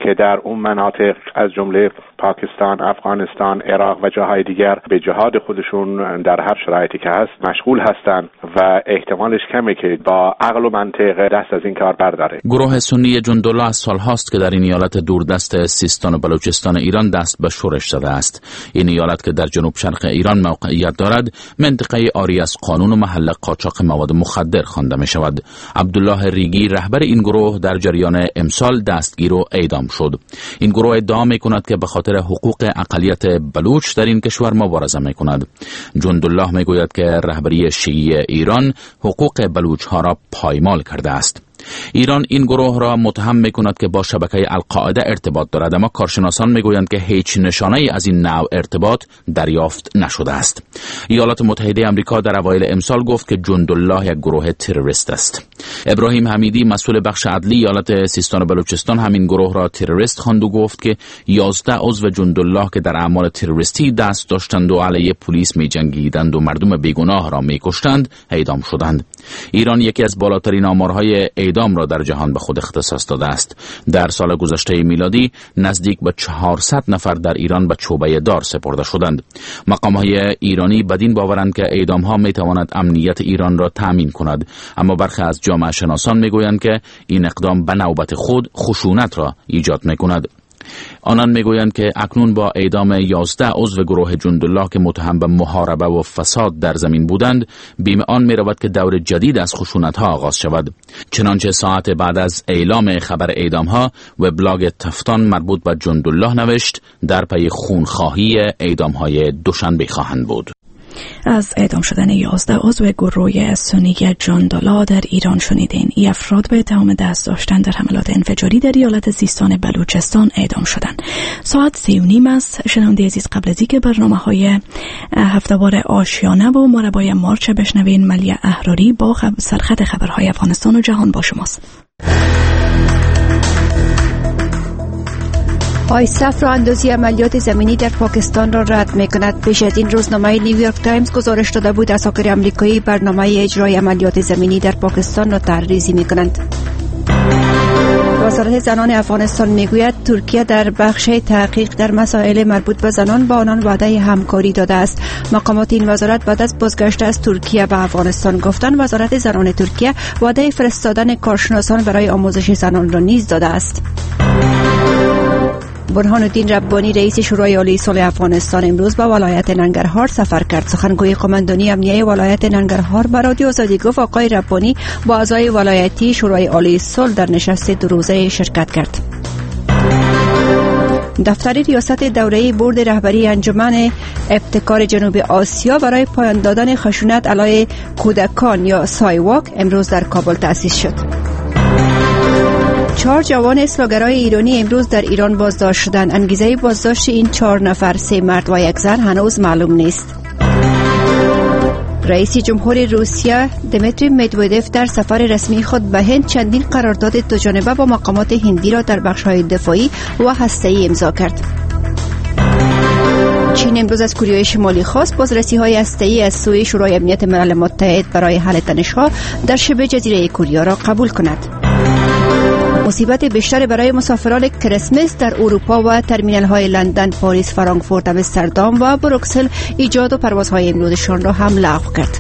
که در اون مناطق از جمله پاکستان، افغانستان، عراق و جاهای دیگر به جهاد خودشون در هر شرایطی که هست مشغول هستند و احتمالش کمه که با عقل و منطق دست از این کار برداره. گروه سنی جندالله از سالهاست که در این ایالت دوردست سیستان و بلوچستان ایران دست به شورش زده است. این ایالت که در جنوب شرق ایران موقعیت دارد، منطقه عاری از قانون و محل قاچاق مواد مخدر خوانده می شود. عبدالله ریگی رهبر این گروه در جریان امسال دستگیر و اعدام شد. این گروه ادعا می کند که به خاطر حقوق اقلیت بلوچ در این کشور مبارزه می کند. جندالله می گوید که رهبری شیعی ایران حقوق بلوچ ها را پایمال کرده است. ایران این گروه را متهم می‌کند که با شبکه القاعده ارتباط دارد، اما کارشناسان می‌گویند که هیچ نشانه‌ای از این نوع ارتباط دریافت نشده است. ایالات متحده آمریکا در اوایل امسال گفت که جندالله یک گروه تروریست است. ابراهیم حمیدی مسئول بخش عدلی ایالت سیستان و بلوچستان همین گروه را تروریست خواند و گفت که یازده عضو جندالله که در اعمال تروریستی دست داشتند و علیه پلیس می‌جنگیدند و مردم بیگناه را می‌کشتند اعدام شدند. ایران یکی از بالاترین آمارهای اعدام را در جهان به خود اختصاص داده است. در سال گذشته میلادی نزدیک به چهارصد نفر در ایران به چوبه دار سپرده شدند. مقام‌های ایرانی بدین باورند که اعدام‌ها می‌تواند امنیت ایران را تأمین کند، اما برخی از جامعه شناسان می‌گویند که این اقدام به نوبت خود خشونت را ایجاد می‌کند. آنان میگویند که اکنون با اعدام یازده عضو گروه جندالله که متهم به محاربه و فساد در زمین بودند، بیم آن میرود که دور جدید از خشونت‌ها آغاز شود. چنانچه ساعت بعد از اعلام خبر اعدام‌ها، وبلاگ تفتان مربوط به جندالله نوشت در پی خونخواهی اعدام‌های دوشنبه خواهند بود. از اعدام شدن یازده عضو گروه سنی جندالله در ایران شنیدین. این افراد به اتهام دست داشتن در حملات انفجاری در ایالت سیستان بلوچستان اعدام شدند. ساعت سی و نیم است. شنونده عزیز، قبل از اینکه برنامه‌های هفته‌وار آشیانه و مربای مارچ بشنوین، ملیه احراری با خب... سرخط خبرهای افغانستان و جهان با شماست. آیسف را اندازی عملیات زمینی در پاکستان را رد می کند. پیش از این روزنامه نیویورک تایمز گزارش داده بود اساکر امریکایی برنامه اجرای عملیات زمینی در پاکستان را طرحریزی می کنند. وزارت زنان افغانستان میگوید ترکیه در بخش تحقیق در مسائل مربوط به زنان با آنان وعده همکاری داده است. مقامات این وزارت بعد از بازگشت از ترکیه به افغانستان گفتند وزارت زنان ترکیه وعده فرستادن کارشناسان برای آموزش زنان را نیز داده است. برهان الدین ربانی رئیس شورای عالی صلح افغانستان امروز به ولایت ننگرهار سفر کرد. سخنگوی قماندانی امنیه ولایت ننگرهار به رادیو آزادی گفت آقای ربانی با اعضای ولایتی شورای عالی صلح در نشست دو روزه شرکت کرد. دفتر ریاست دوره‌ای بورد رهبری انجمن ابتکار جنوب آسیا برای پایان دادن خشونت علیه کودکان یا سایواک امروز در کابل تأسیس شد. چهار جوان اصلاحگرای ایرانی امروز در ایران بازداشت شدند. انگیزه بازداشت این چهار نفر، سه مرد و یک زن، هنوز معلوم نیست. رئیس جمهور روسیه دمیتری مدودف در سفر رسمی خود به هند چندین قرارداد دو جانبه با مقامات هندی را در بخش‌های دفاعی و هسته‌ای امضا کرد. چین امروز از کره شمالی خواست بازرسی‌های هسته‌ای از سوی شورای امنیت ملل متحد برای حل تنش‌ها در شبه جزیره کره را قبول کند. مصیبت بیشتر برای مسافران کریسمس در اروپا و ترمینال‌های لندن، پاریس، فرانکفورت، آمستردام و بروکسل ایجاد و پروازهای امروزشان را هم لغو کرد.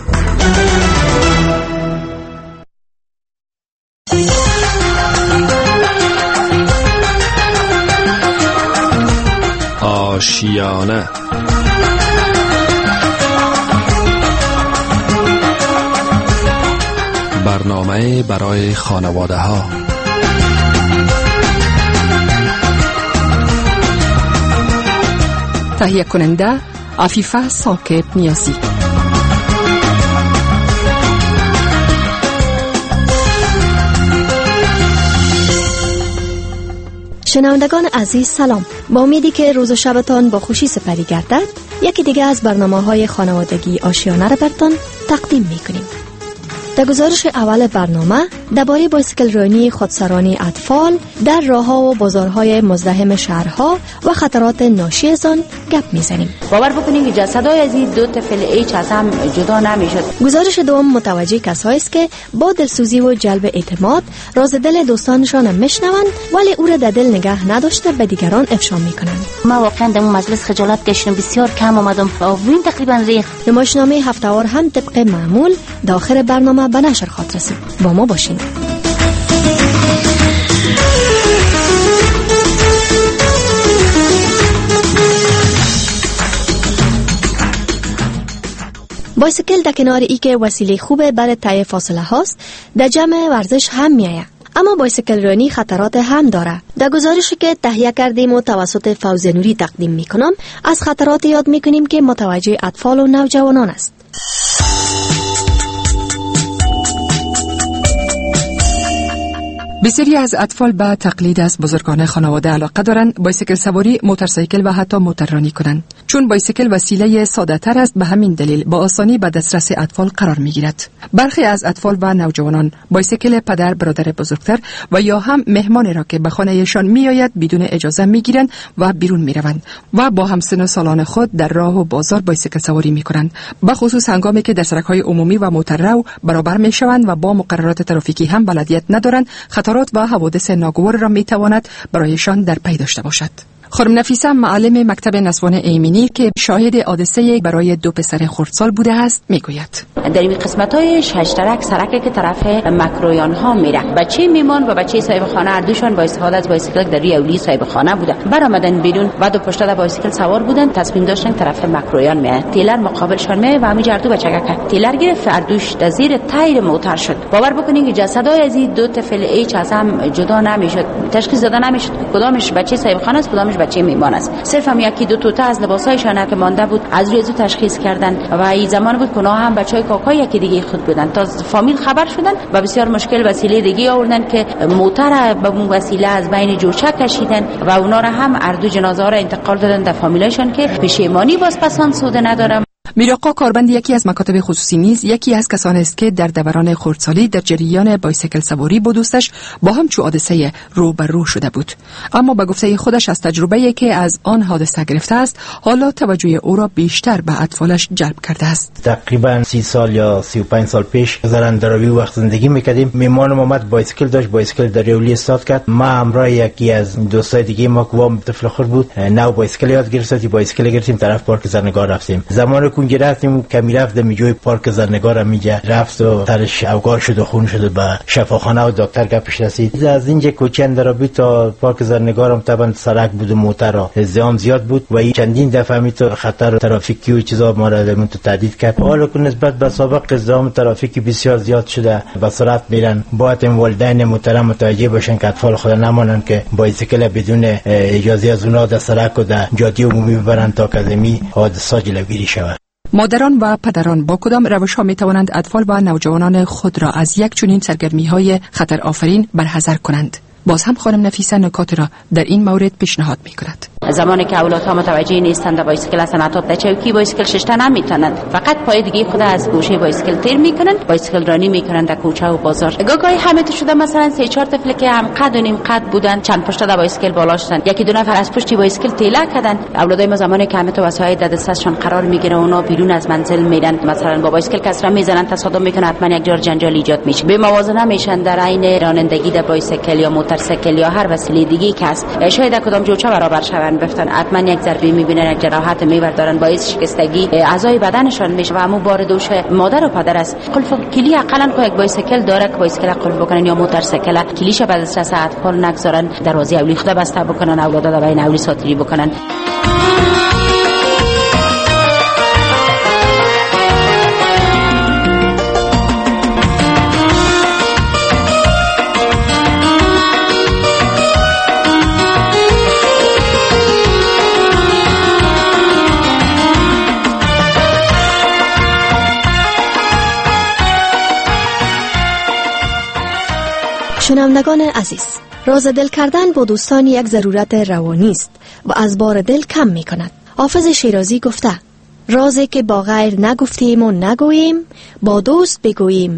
آشیانه برنامه برای خانواده ها. تهیه کننده عفیفه ساکب نیازی. شنوندگان عزیز سلام. با امیدی که روز و شبتان با خوشی سپری گردد، یکی دیگه از برنامه‌های خانوادگی آشیانه را براتون تقدیم می‌کنیم. در گزارش اول برنامه درباره بایسکل رانی خودسرانی اطفال در راه‌ها و بازارهای مزدحم شهرها و خطرات ناشی از آن گپ میزنیم. باور بکنید که جسدهای از این دو طفل هیچ از هم جدا نمیشد. گزارش دوم متوجه کسایی است که با دلسوزی و جلب اعتماد راز دل دوستانشان میشنوند ولی او را در دل نگه نداشته به دیگران افشا میکنند. ما واقعا در اون مجلس خجالت کشیدم، بسیار کم آمدم و وین تقریبا ریخت. نمایشنامه هفته‌وار هم طبق معمول داخل برنامه به نشر خواهد رسید. با ما باشین. بایسکل در کنار ای که وسیله خوبه برای طی فاصله هاست در جمع ورزش هم میآید. اما بایسکل رانی خطرات هم داره. در گزارشی که تهیه کردیم و توسط فوزیه نوری تقدیم میکنم از خطرات یاد میکنیم که متوجه اطفال و نوجوانان است. بسیاری از اطفال به تقلید از بزرگان خانواده علاقه دارند بایسکل سواری، موتورسیکل و حتی موتوررانی کنند. چون بایسکل وسیله ساده تر است به همین دلیل با آسانی به دسترس اطفال قرار می گیرد. برخی از اطفال و نوجوانان بایسکل پدر، برادر بزرگتر و یا هم مهمانی را که به خانه‌شان می آید بدون اجازه می گیرند و بیرون می روند و با همسن و سالان خود در راه و بازار بایسکل سواری می کنند، به خصوص هنگامی که در سرک‌های عمومی و موتوررو برابر می شوند و با مقررات ترافیکی هم بلدیت ندارند. خطرات و حوادث ناگوار را می تواند برایشان در پی داشته باشد. خانم نفیسه معلم مکتب نسوان ایمنی که شاهد حادثه برای دو پسر خردسال بوده است میگوید در این قسمت‌های ششترک سرکی که طرف مکرویان ها میره، بچه میمان و بچه صاحب خانه هر دوشان با استفاده از بایسکل در روی اولی صاحب خانه بودن، برآمدن بیرون و دو پشت در بایسکل سوار بودن، تصمیم داشتن طرف مکرویان میاد. تیلر مقابلشان میاد و همین جردو بچگک تیلر گرفت، اردوش در زیر تایر موتور شد. باور بکنید که جسدهای از این دو طفل هیچ از هم جدا نمیشد، تشخیص داده نمیشد کدامش بچه صاحب خانه است کدامش بچه میمان است. صرف هم یکی دو توته از لباسایشان که مانده بود از روی زو تشخیص کردن و این زمان بود که اونها هم بچهای کاکا یکی دیگه خود بودن. تا فامیل خبر شدن و بسیار مشکل وسیله دیگه آوردن که موتور به اون وسیله از بین جوچه کشیدن و اونا را هم اردو جنازه را انتقال دادن در فامیلشان که پشیمانی باز پسان سود ندارم. میراقا کاربند یکی از مکاتب خصوصی نیز یکی از کسانی است که در دوران خردسالی در جریان بایسکل سواری با دوستش با همچو حادثه رو بر رو شده بود، اما به گفته خودش از تجربه‌ای که از آن حادثه گرفته است حالا توجه او را بیشتر به اطفالش جلب کرده است. تقریبا سی سال یا سی و پنج سال پیش زرندراوی وقت زندگی میکردیم، میمانم اومد بایسکل داشت، بایسکل در ریولی استارت کرد، ما همراه یکی از دوستای دیگه ما که وام طفل خرد بود نو بایسکل یاد گرفتیم، بایسکل گرفتیم طرف پارک زرنگار رفتیم. زمان کون گرفتیم کمی رفت در میجوی پارک زرنگار میجا رفت و سرش اوگار شد و خون شد، به شفاخانه و دکتر گپش رسید. از اینجا کوچه اندرابی تا پارک زرنگارم طبعا سرک بود و موتر زیام زیاد بود و چندین دفعه می تو خطر ترافیکی و چیزا ما را من تو تهدید کرد. حالا که نسبت به سابق زیام ترافیکی بسیار زیاد شده با سرعت میرن، باید والدین محترم متوجه باشن که اطفال خود نمانن که بایسکل بدون اجازه از اونها در سرک و در جاده عمومی ببرن تا کزمی حادثه جلوگیری شود. مادران و پدران با کدام روش‌ها می‌توانند اطفال و نوجوانان خود را از یک چنین سرگرمی‌های خطر آفرین برحذر کنند؟ باز هم خانم نفیسه نکات را در این مورد پیشنهاد می‌کند. زمانی که اولادها متوجه نیستند بایسکل اصلا حتی در چوکی بایسکل ششته نمیتونند، فقط پای دیگه خود از گوشه بایسکل تیر میکنند، بایسکل رانی میکنند در کوچه و بازار. گاگای همه تو شده مثلا سه چهار طفل که هم قد و نیم قد بودن چند پشت در بایسکل بالاشتن، یکی دو نفر از پشت بایسکل تیله کردن. اولادای ما زمانی که همه تو وسایل در دستشون قرار میگیره اونا بیرون از منزل میرن، مثلا با بایسکل کسره میزنن، تصادم میکنه، حتما یک جور جنجال ایجاد میشه. به موازنه میشن در عین رانندگی در بایسکل یا موتورسیکل یا هر وسیله دیگه که است، شاید کدام جوچه برابر شون بفتن، حتما یک ضربه میبینن، یک جراحت میبردارن، باعث شکستگی اعضای بدنشان میشه و همو بار دوش مادر و پدر است. قلف کلی اقلا کو یک بایسکل داره که بایسکل قلف بکنن یا موتورسیکل کلیش بعد از دست اطفال نگذارن، دروازه اولی خود بسته بکنن، اولادا در بین اولی ساتری بکنن. شنوندگان عزیز، راز دل کردن با دوستان یک ضرورت روانی است و از بار دل کم می کند. حافظ شیرازی گفته رازی که با غیر نگفتیم و نگوییم با دوست بگوییم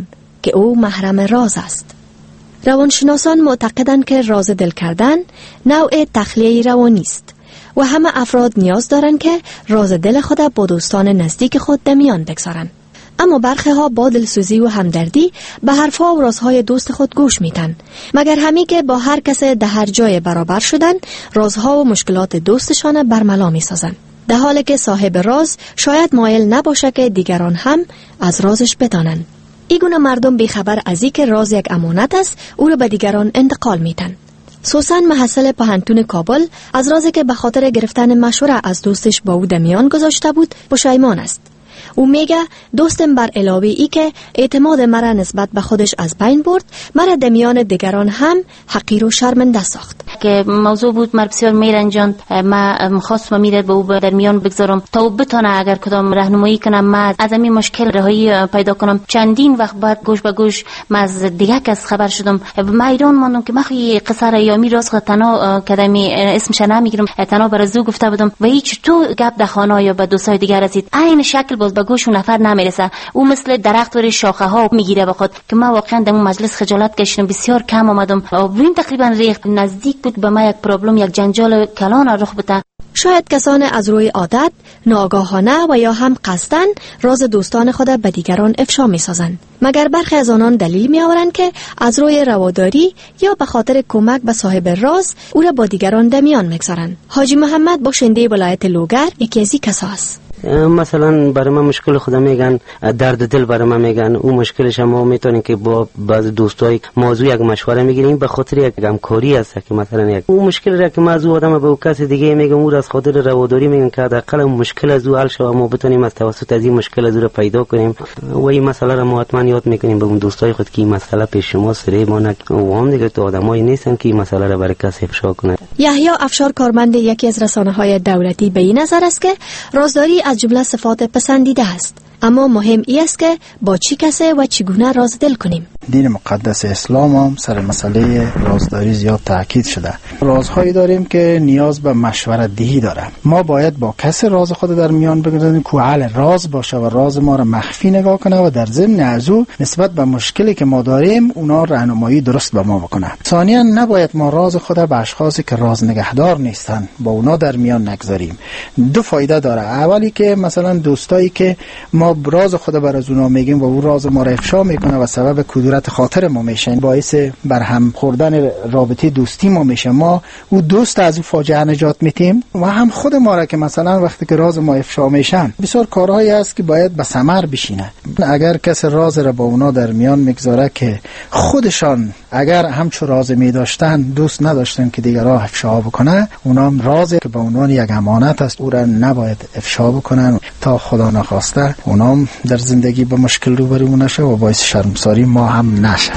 که او محرم راز است. روانشناسان معتقدند که راز دل کردن نوع تخلیه روانی است و همه افراد نیاز دارند که راز دل خود با دوستان نزدیک خود در میان بگذارند. اما برخی ها با دلسوزی و همدردی به حرفها و رازهای دوست خود گوش میدن، مگر همی که با هر کس در هر جای برابر شدن رازها و مشکلات دوستشان برملا می سازن، در حالی که صاحب راز شاید مایل نباشه که دیگران هم از رازش بدانند. این گونه مردم بیخبر از این که راز یک امانت است او را به دیگران انتقال میدن. سوسن محصل پوهنتون کابل از رازی که به خاطر گرفتن مشوره از دوستش با او در میان گذاشته بود پشیمان است. او میگه دوستم بر علاوه ای که اعتماد مرا نسبت به خودش از بین برد، مرا در میان دیگران هم حقیر و شرمنده ساخت. که موضوع بود مر بسیار میرنجاند. ما خواستم میره به او در میان بگذارم تا او بتونه اگر کدام راهنمایی کنم ما از این مشکل رهایی پیدا کنم. چندین وقت بعد گوش به گوش ما از دیگه کس خبر شدم. ما ایران ماندم که ما خیلی قصه ریامی راز تنها کدامی اسمش نمیگیرم، تنها برازو گفته بودم و هیچ تو گپ در خانه یا به دوستای دیگه رسید عین شکل باز به گوش اون نفر نمیرسه. او مثل درخت ور شاخه ها میگیره به خود که ما واقعا در اون مجلس خجالت کشیدم، بسیار کم آمدم و ببین تقریبا ریخت نزدیک بود به ما یک پرابلم، یک جنجال کلان رخ بده. شاید کسان از روی عادت، ناآگاهانه و یا هم قصدن راز دوستان خود به دیگران افشا می سازند، مگر برخی از آنان دلیل می آورند که از روی رواداری یا به خاطر کمک به صاحب راز او را با دیگران در میان میگذارند. حاجی محمد باشنده ولایت لوگر یکی از این کسا است. مثلا برای من مشکل خدا میگن، درد دل برای من میگن، اون مشکلش ما میتونیم که با بعض دوستای موضوع یک مشوره میگیریم به خاطر یک همکاری است که مثلا یک اون مشکل را که موضوع آدم به کس دیگه میگم او از خاطر رواداری میگن که حداقل مشکل از او حل شه ما بتونیم از توسط از این مشکل از او پیدا کنیم و این مسئله را ما حتما یاد میکنیم به اون دوستای خود که این مسئله پیش شما سری ما نه و هم دیگه تو آدمایی نیستن که این مسئله را برای کس افشا کنه. یحیی افشار کارمند یکی از رسانه‌های دولتی به این نظر است که رازداری از جمله صفات پسندیده است، اما مهم ای است که با چی کسی و چگونه راز دل کنیم. دین مقدس اسلام هم سر مسئله رازداری زیاد تاکید شده. رازهایی داریم که نیاز به مشورت دهی داره. ما باید با کسی راز خود در میان بگذاریم که اهل راز باشه و راز ما را مخفی نگاه کنه و در ضمن از او نسبت به مشکلی که ما داریم اونا راهنمایی درست به ما بکنه. ثانیاً نباید ما راز خود به اشخاصی که راز نگهدار نیستن با اونا در میان نگذاریم. دو فایده داره. اولی که مثلا دوستایی که ما راز خود بر از اونا میگیم و او راز ما را افشا میکنه و سبب کدورت خاطر ما میشه، باعث برهم خوردن رابطه دوستی ما میشه، ما او دوست از او فاجعه نجات میتیم و هم خود ما را که مثلا وقتی که راز ما افشا میشن بسیار کارهایی است که باید به ثمر بشینه. اگر کس راز را با اونا در میان میگذاره که خودشان اگر همچو راز میداشتن دوست نداشتن که دیگر راه افشا بکنه، اونا هم رازی که به عنوان یک امانت است او را نباید افشا بکنن تا خدا نخواسته اونا هم در زندگی به مشکل روبرو نشه و باعث شرمساری ما هم نشه.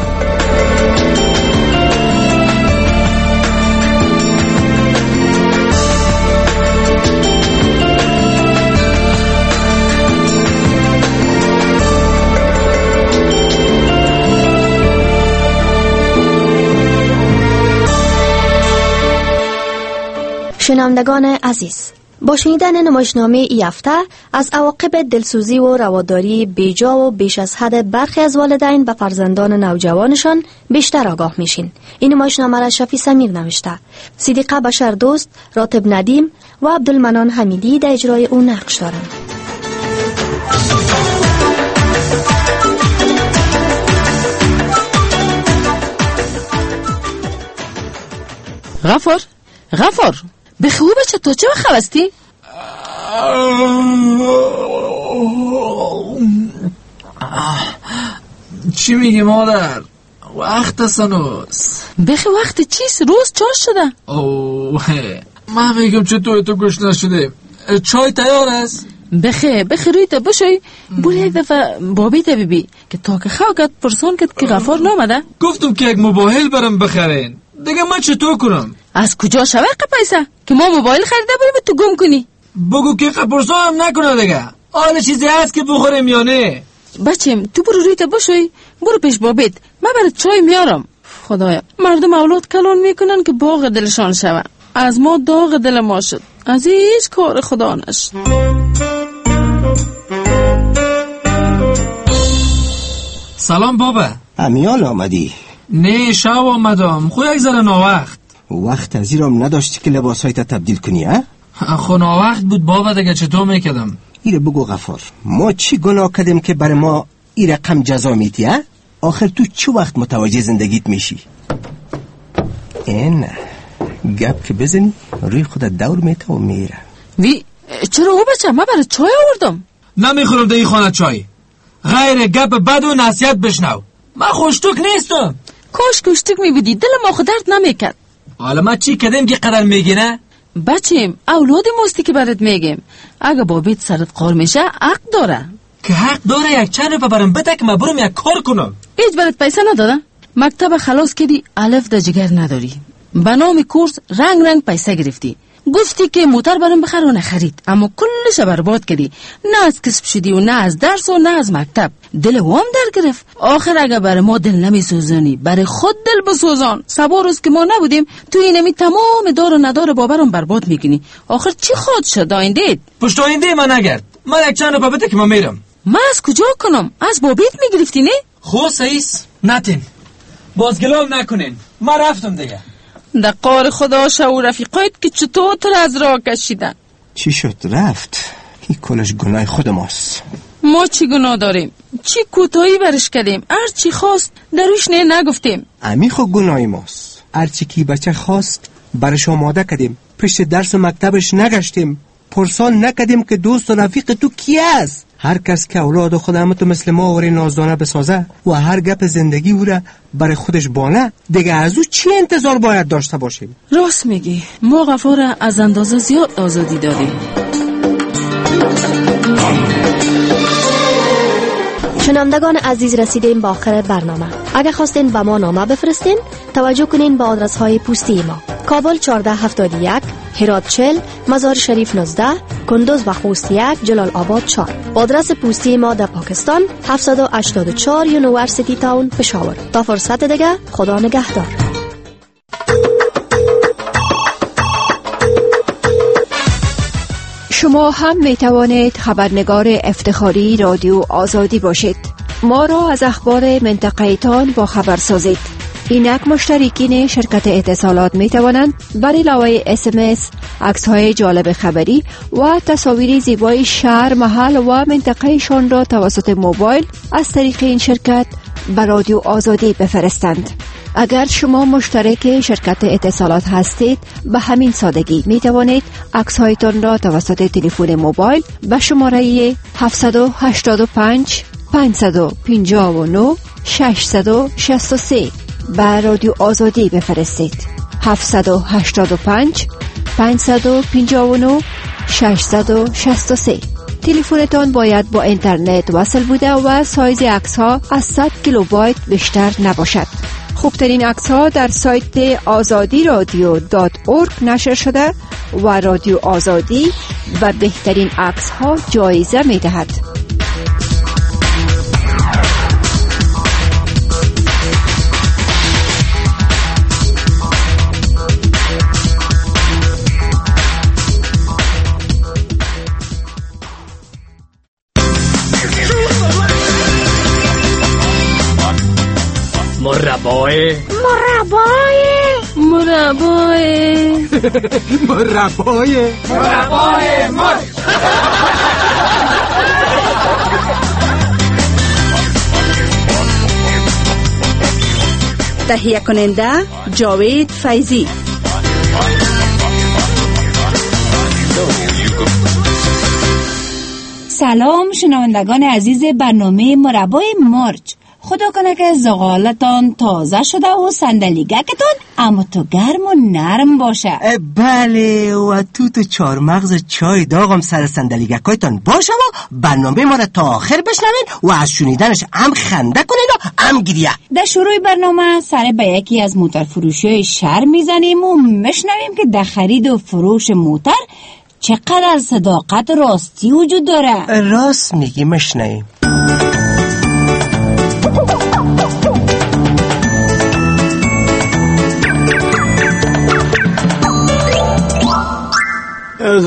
شنوندگان عزیز، با شنیدن نمایشنامه ای هفته از عواقب دلسوزی و رواداری بیجا و بیش از حد برخی از والدین به فرزندان نوجوانشان بیشتر آگاه میشین. این نمایشنامه را شفیع سمیر نوشته، صدیقه بشر دوست، راتب ندیم و عبدالمنان حمیدی در اجرای او نقش دارند. غفار غفار بخوبه چطور چه وقت خواستی؟ چی میگی مادر؟ وقت است هنوز. بخی وقت چیست؟ روز چار شده. اوه من میگم چطور تو گوش نشده. چای تیار است؟ بخی بخی روی تا بشوی بوری یک دفعه بابی تا ببی که تا که خواهد پرسون کد که غفار نامده. گفتم که یک موبایل برم بخرین دیگه من چطور کنم؟ از کجا شوه پیسه که ما موبایل خریده بریم تو گم کنی؟ بگو که پرسون هم نکنه دیگه. حالا چیزی هست که بخوریم یا نه؟ بچیم تو برو روی تا بشوی، برو پیش بابیت، من برای چای میارم. خدایا مردم اولاد کلان میکنن که باغ دلشان شوه، از ما داغ دل ما شد، از هیچ کار خدا نشد. سلام بابا. امیال آمدی؟ نه شب آمدم. خو یک ذره ناوقت. وقت از ایرام نداشتی که لباسایت تبدیل کنی ها؟ خو ناوقت بود بابا دیگه، چطور میکردم؟ ایره بگو غفار، ما چی گناه کردیم که برای ما این رقم جزا میتی ها؟ آخر تو چه وقت متوجه زندگیت میشی؟ این گپ که بزنی روی خودت دور میته و میره. وی چرا او بچه؟ من برای چای آوردم. نمیخورم در این خانه چای. غیر گپ بد و نصیحت بشنو. من خوشتوک نیستم. کاش کشتوک میبودی، دل ما خود درد نمیکرد. حالا ما چی کردیم که قدر میگینه؟ بچیم اولاد ماستی که برات میگیم. اگه بابیت سرت قار میشه حق داره. که حق داره یک چند روپا برام بده که من برم یک کار کنم. هیچ برات پیسه نداده؟ مکتب خلاص کردی، الف در جگر نداری. به نام کورس رنگ رنگ پیسه گرفتی. گفتی که موتر برام بخر و نخرید، اما کلش برباد کردی. نه از کسب شدی و نه از درس و نه از مکتب. دل وام در گرفت. آخر اگه برای ما دل نمی سوزانی، برای خود دل بسوزان. سبا روز که ما نبودیم تو اینمی تمام دار و ندار بابرم برباد میکنی. آخر چی خود شد آیندید؟ پشت آینده من نگرد. من یک چند روپا بده که من میرم. من از کجا کنم؟ از بابیت میگرفتی نه؟ خو سیس نتین بازگلال نکنین. من رفتم دیگه. در قار خدا شو رفیقایت که چطور تر از راه کشیدن. چی شد رفت؟ این کلش گناه خود ماست. ما چی گناه داریم؟ چی کوتاهی برش کردیم؟ هر چی خواست دروش نه نگفتیم. امی خود گناه ماست. هر چی کی بچه خواست برش آماده کردیم. پشت درس و مکتبش نگشتیم. پرسان نکردیم که دوست و رفیق تو کی است. هر کس که اولاد خودم تو مثل ما وری نازدانه بسازه و هر گپ زندگی او را برای خودش بانه، دیگه از او چی انتظار باید داشته باشیم؟ راست میگی، ما غفار از اندازه زیاد آزادی دادیم. شنوندگان عزیز، رسیدیم به آخر برنامه. اگر خواستین به ما نامه بفرستین، توجه کنین به آدرس های پستی ما: کابل چهارده هفتاد و یک، هرات چهل، مزار شریف نوزده، کندوز و خوست یک، جلال آباد چهار. آدرس پستی ما در پاکستان هفتصد و هشتاد و چهار یونیورسیتی تاون پشاور. تا فرصت دیگه، خدا نگهدار. شما هم می توانید خبرنگار افتخاری رادیو آزادی باشید. ما را از اخبار منطقه تان با خبر سازید. اینک مشترکین شرکت اتصالات می توانند بر علاوه اس ام اس، عکس های جالب خبری و تصاویر زیبای شهر، محل و منطقه شان را توسط موبایل از طریق این شرکت بر رادیو آزادی بفرستند. اگر شما مشترک شرکت اتصالات هستید، به همین سادگی می توانید عکس هایتان را توسط تلفن موبایل به شماره هفت هشت پنج پنج پنج نه شش شش سه به رادیو آزادی بفرستید. هفت هشت پنج پنج پنج نه شش شش سه. تلفنتان باید با اینترنت وصل بوده و سایز عکس ها از صد کیلوبایت بیشتر نباشد. خوبترین عکس ها در سایت آزادی رادیو دات اورگ نشر شده و رادیو آزادی و بهترین عکس ها جایزه می دهد. مربای مربای مربای مربای مربای مرد. تهیه کننده جاوید فیضی. سلام شنوندگان عزیز برنامه مربای مرچ. خدا کنه که زغالتان تازه شده و صندلیگکتان اما تو گرم و نرم باشه. بله، و تو تو چهار مغز چای داغم سر صندلیگکایتان باشه و برنامه ما را تا آخر بشنوین و از شنیدنش هم خنده کنین و هم گریه. در شروع برنامه سر به یکی از موتر فروشی های شهر میزنیم و میشنویم که در خرید و فروش موتر چقدر صداقت و راستی وجود داره. راست میگی، مشنویم.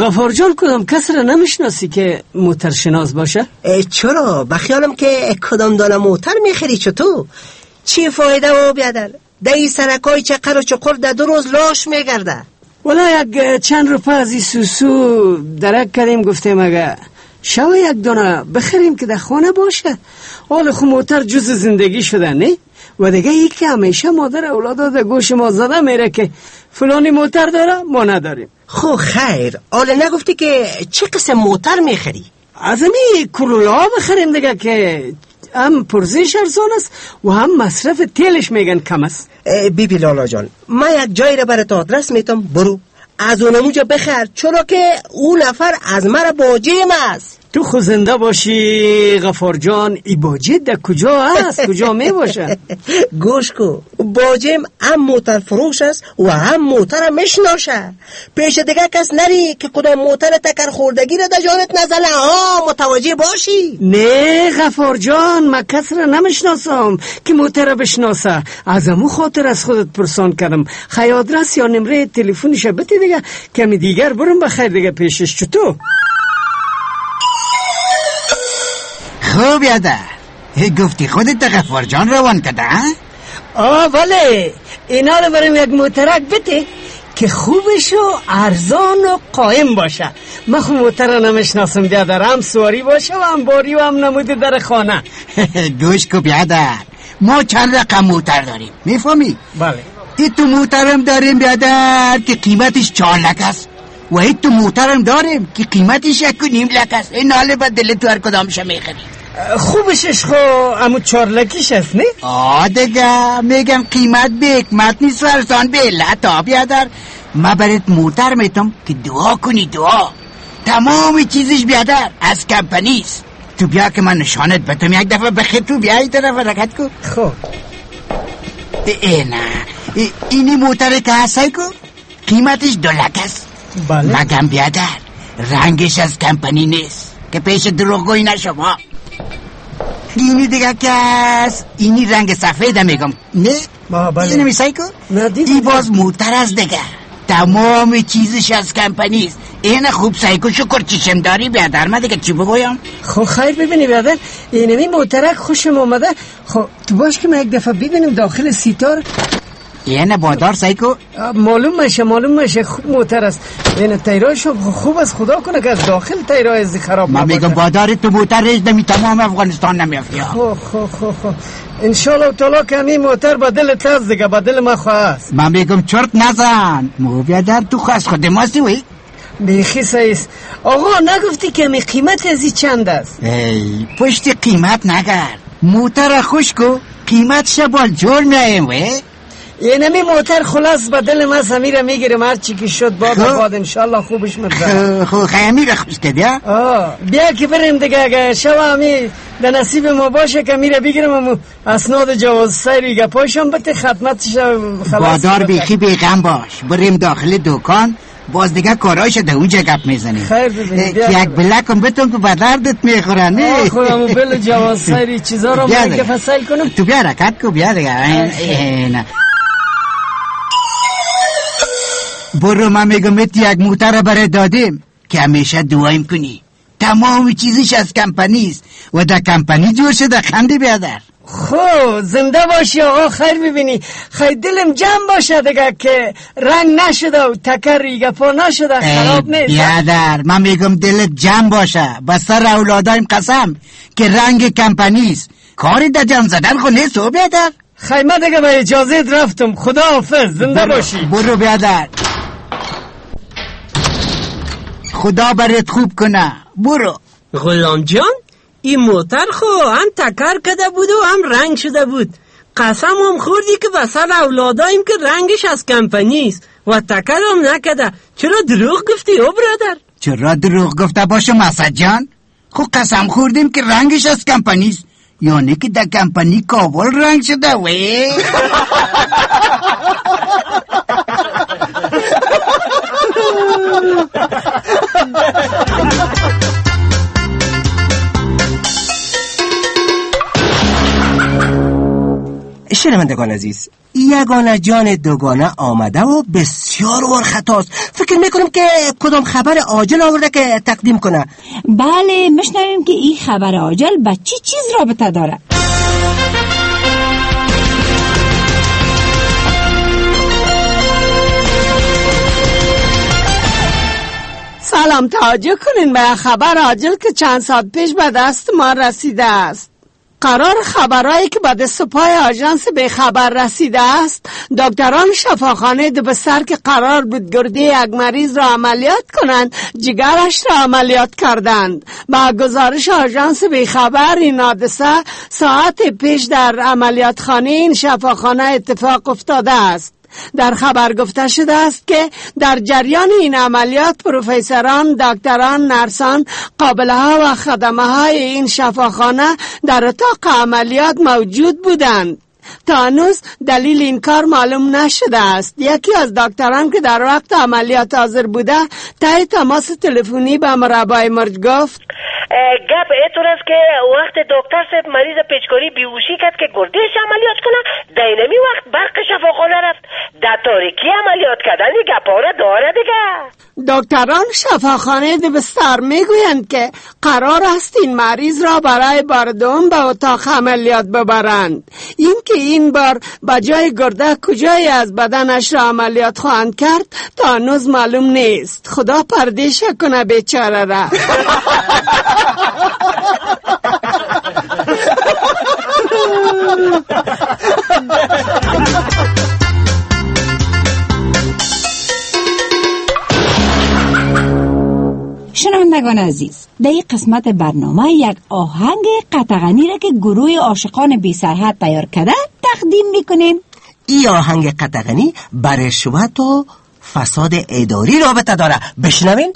غفار جان کدام کس را نمیشناسی که موترشناس باشه؟ چرا؟ بخیالم که کدام دانه موتر میخری چطور؟ چی فایده و بیادر؟ دهی سرکای چقر و چقر در دو روز لاش میگرده. والا یک چند روپه از این سوسو درک کردیم، گفتیم اگه شوه یک دانه بخریم که در خانه باشه. حال خو موتر جز زندگی شده نه؟ و دیگه یک که همیشه مادر اولادا در گوش ما زده میره که فلانی موتر داره ما نداریم. خو خیر، حالا نگفتی که چه قسم موتر میخری؟ از امی کرولا بخریم دیگه که هم پرزش ارزان است و هم مصرف تیلش میگن کم است. بی بی لالا جان، من یک جایی را برات آدرس میتم، برو از اونموجا بخر، چرا که اون نفر از مرا باجیم است. تو خود زنده باشی غفار جان، ای باجی در کجا هست؟ کجا می باشه؟ گوش کو، باجیم هم موتر فروش است و هم موتر مشناشه. پیش دیگه کس نری که کدام موتر تکر خوردگی را در جانت نزله. ها متوجه باشی. نه غفار جان، من کس را نمشناسم که موتر بشناسه. از امو خاطر از خودت پرسان کردم. خی آدرس یا نمره تلفنش بده دیگه، کمی دیگر برم بخیر دیگه پیشش. چطور؟ خوب یاده گفتی خودت غفار جان روان کده ها؟ آه بله، اینا رو بریم یک موترک بده که خوبش و ارزان و قایم باشه. من خود موتر رو نمیشناسم بیادر، هم سواری باشه و هم باری و هم نموده در خانه. گوش کو بیادر، ما چند رقم موتر داریم میفهمی؟ بله. ای تو موترم داریم بیادر که قیمتش چهار لک است و ای تو موترم داریم که قیمتش یک و نیم لک است. این حاله با دل تو هر کدامش میخری. خوبشش خو امو چهار لکیش هست نه؟ آه دیگه میگم قیمت به حکمت نیست و ارزان به علت. ها بیادر، ما برات موتر میتم که دعا کنی. دعا تمام چیزش بیادر از کمپنیست. تو بیا که من نشانت بتم یک دفعه بخیر. تو بیا این طرف رکت کو. خب ای نه ای اینی موتر که هسته کو قیمتش دو لک است. بله. مگم بیادر رنگش از کمپنی نیست که پیش دروغگویی نشما. اینی دیگه که است، اینی رنگ سفیده میگم نه؟ بله. اینو میسایی کو؟ ای باز موتر از دیگه تمام چیزش از کمپنی است. این خوب سایکو شکر چشم داری بیادر. من دیگه چی بگویم؟ خب خیر ببینی بیادر، اینمی موترک خوشم اومده. خب تو باش که ما یک دفعه ببینیم داخل سیتار. اینه بادار سایکو؟ معلوم میشه معلوم میشه خوب موتر است. این تیرایشو خوب از خدا کنه که از داخل تیرای از خراب نباشه. من میگم بادار تو موتر ریز نمی تمام افغانستان نمیافتی. خب خب خب خب انشالله تعالی که همین موتر با دل تاز دیگه با دل ما خواست. من میگم چرت نزن. مو بیادر تو خواست خود ماستی وی بیخی سایست. آقا نگفتی که می قیمت ازی چند است؟ ای پشت قیمت نگرد، موتر خوش کو قیمت شبال جور نایم وی. یه نمی موتر خلاص با دل ما سمیره میگیرم هر چی که شد باد باد انشالله خوبش مرده. خو خیمیره خوش کدی ها؟ آه بیا که بریم دیگه. اگه شما همی در نصیب ما باشه که میره بگیرم امو اسناد جواز سیری گه پاشم بته خدمتش خلاص. بادار بیخی بیغم باش، بریم داخل دکان باز دیگه کارایش ده اونجا گپ میزنیم. خیر ببینید یک بلکم بتون که بدردت میخورن. نه خودمو بل جواز سیری چیزا رو من که فصل کنم. تو بیا رکت کو بیا دیگه. نه برو، من میگم ات یک موتر برای دادیم که همیشه دعایم کنی. تمام چیزش از کمپنیست و در کمپنی جور شده. خنده بیادر. خب زنده باشی آقا. خیر ببینی خیلی دلم جمع باشه دیگه که رنگ نشده و تکر ریگه پا نشده خراب نیست. بیادر من میگم دلت جمع باشه، با سر اولادایم قسم که رنگ کمپنیست. کاری در جمع زدن خو نیست و بیادر. خیمه دیگه به اجازه رفتم. خدا حافظ. زنده برو. باشی. برو بیادر، خدا برات خوب کنه. برو. غلام جان، این موتر خو هم تکر کده بود و هم رنگ شده بود. قسم هم خوردی که بسر اولادایم که رنگش از کمپنیست و تکر هم نکده. چرا دروغ گفتی او برادر؟ چرا دروغ گفته باشه مسعد جان؟ خو قسم خوردیم که رنگش از کمپنیست، یعنی که در کمپنی کابل رنگ شده وی. شنوندگان عزیز، این یگانه جان دوگانه آمده و بسیار ورخطاست. فکر میکنم که کدام خبر عاجل آورده که تقدیم کنه. بله، میشنویم که این خبر عاجل با چی چیز رابطه داره. سلام، توجه کنین به خبر عاجل که چند ساعت پیش به دست ما رسیده است. قرار خبرهایی که به دست پای آژانس به خبر رسیده است، دکتران شفاخانه دبستر که قرار بود گردی یک مریض را عملیات کنند، جگرش را عملیات کردند. با گزارش آژانس به خبر این حادثه ساعت پیش در عملیات خانه این شفاخانه اتفاق افتاده است. در خبر گفته شده است که در جریان این عملیات پروفسوران، دکتران، نرسان، قابله ها و خدمه های این شفاخانه در اتاق عملیات موجود بودند. تا هنوز دلیل این کار معلوم نشده است. یکی از دکتران که در وقت عملیات حاضر بوده تای تماس تلفنی به مربای مرج گفت گپ ایتون است که وقت دکتر صاحب مریض پیچکاری بیهوشی کرد که گردهش عملیات کنه، دینمی وقت برق شفاخانه رفت، در تاریکی عملیات کردن گپاره داره دیگه. دکتران شفاخانه دبستر میگویند که قرار است این مریض را برای بار دوم به اتاق عملیات ببرند. این که این بار به جای گرده کجایی از بدنش را عملیات خواهند کرد تا هنوز معلوم نیست. خدا پردیش کنه بیچاره را. شنوندگان عزیز، در این قسمت برنامه یک آهنگ قطغنی را که گروه عاشقان بی سرحد تیار کرده تقدیم میکنیم. این آهنگ قطغنی بر رشوت و فساد اداری رابطه داره. بشنوین.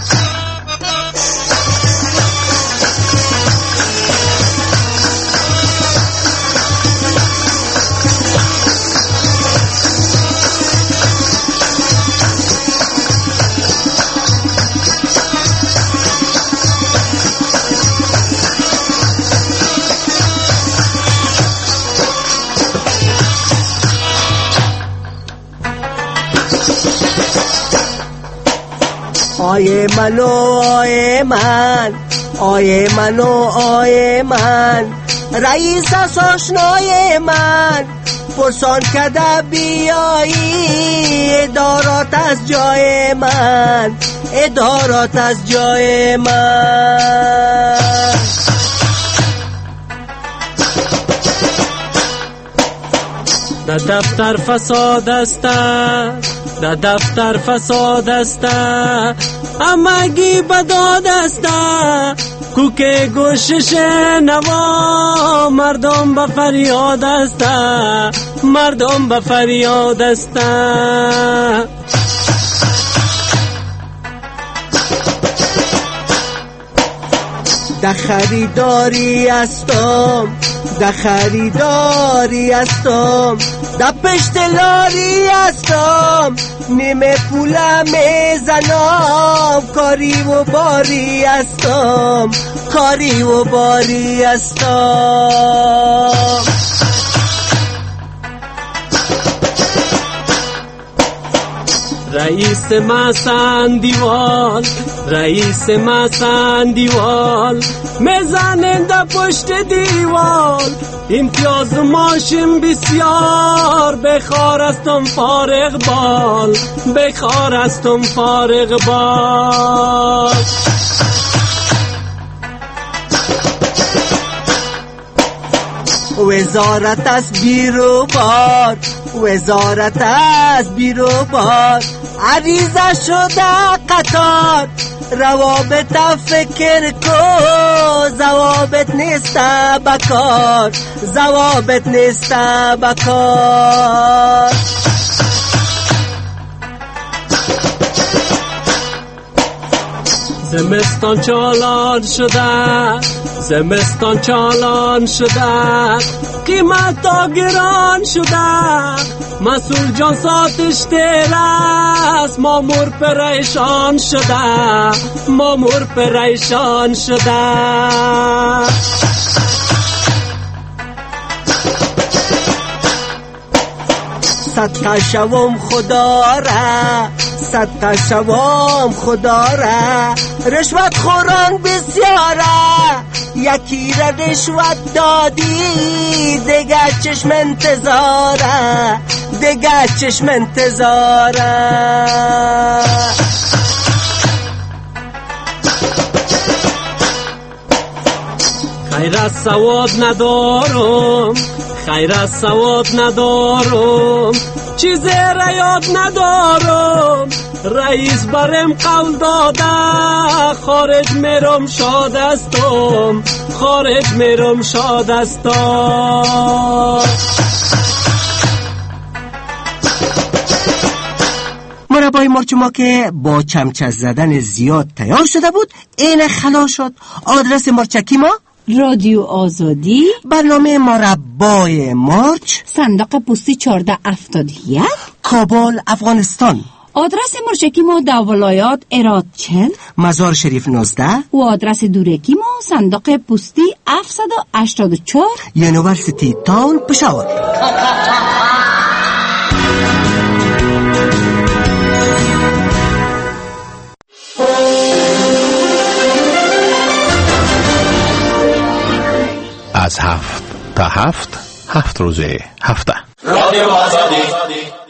آیه منو آیه من، آیه منو آیه من، رئیس آشنای من پرسان کده بیایی، ادارات از جای من، ادارات از جای من. در دفتر فساد است، در دفتر فساد است، همگی بداد است، کوک گوشش نوا، مردم به فریاد است، مردم به فریاد است. در خریداری هستم، در خریداری هستم، در پشت لاری هستم، نیمه پولم میزنم، کاری و باری هستم، کاری و باری هستم. رئیس مسن دیوال، رئیس مسن دیوال، میزننده پشت دیوال، امتیاز ماشین بسیار، بخار استم فارغ بال، بخار استم فارغ بال. وزارت از بیرو بار، وزارت از بیرو بار، عریضه شده قطار، روابط فکر کو، ضوابط نیست بکار، ضوابط نیست بکار. زمستان چالان شده، زمستان چالان شده، قیمت ها گران شده، مسئول جان ساتش دیر است، مامور پریشان شده، مامور پریشان شده. صد تا شوم خدا را، صد تا شوم خدا را، رشوت خوران بسیاره، یکی را رشوت دادی دیگه چشم انتظاره، دیگه چشم انتظاره. خیر از سواد ندارم، خیر از سواد ندارم، چیزی را یاد ندارم، رئیس برم قول داده، خارج میرم شاد استم، خارج میرم شاد استم. مربای مرچ ما که با چمچه زدن زیاد تیار شده بود این خلا شد. آدرس مرچکی ما رادیو آزادی، برنامه مربای مرچ، صندوق پستی چهارده هفتاد و یک، کابل، افغانستان. آدرس مرچکی ما در ولایات اراد چهل، مزار شریف نوزده و آدرس دورکی ما صندوق پستی هفتصد و هشتاد و چهار، یونیورسیتی تاون، پشاور. از هفت تا هفت، هفت روزه هفته. رادیو آزادی.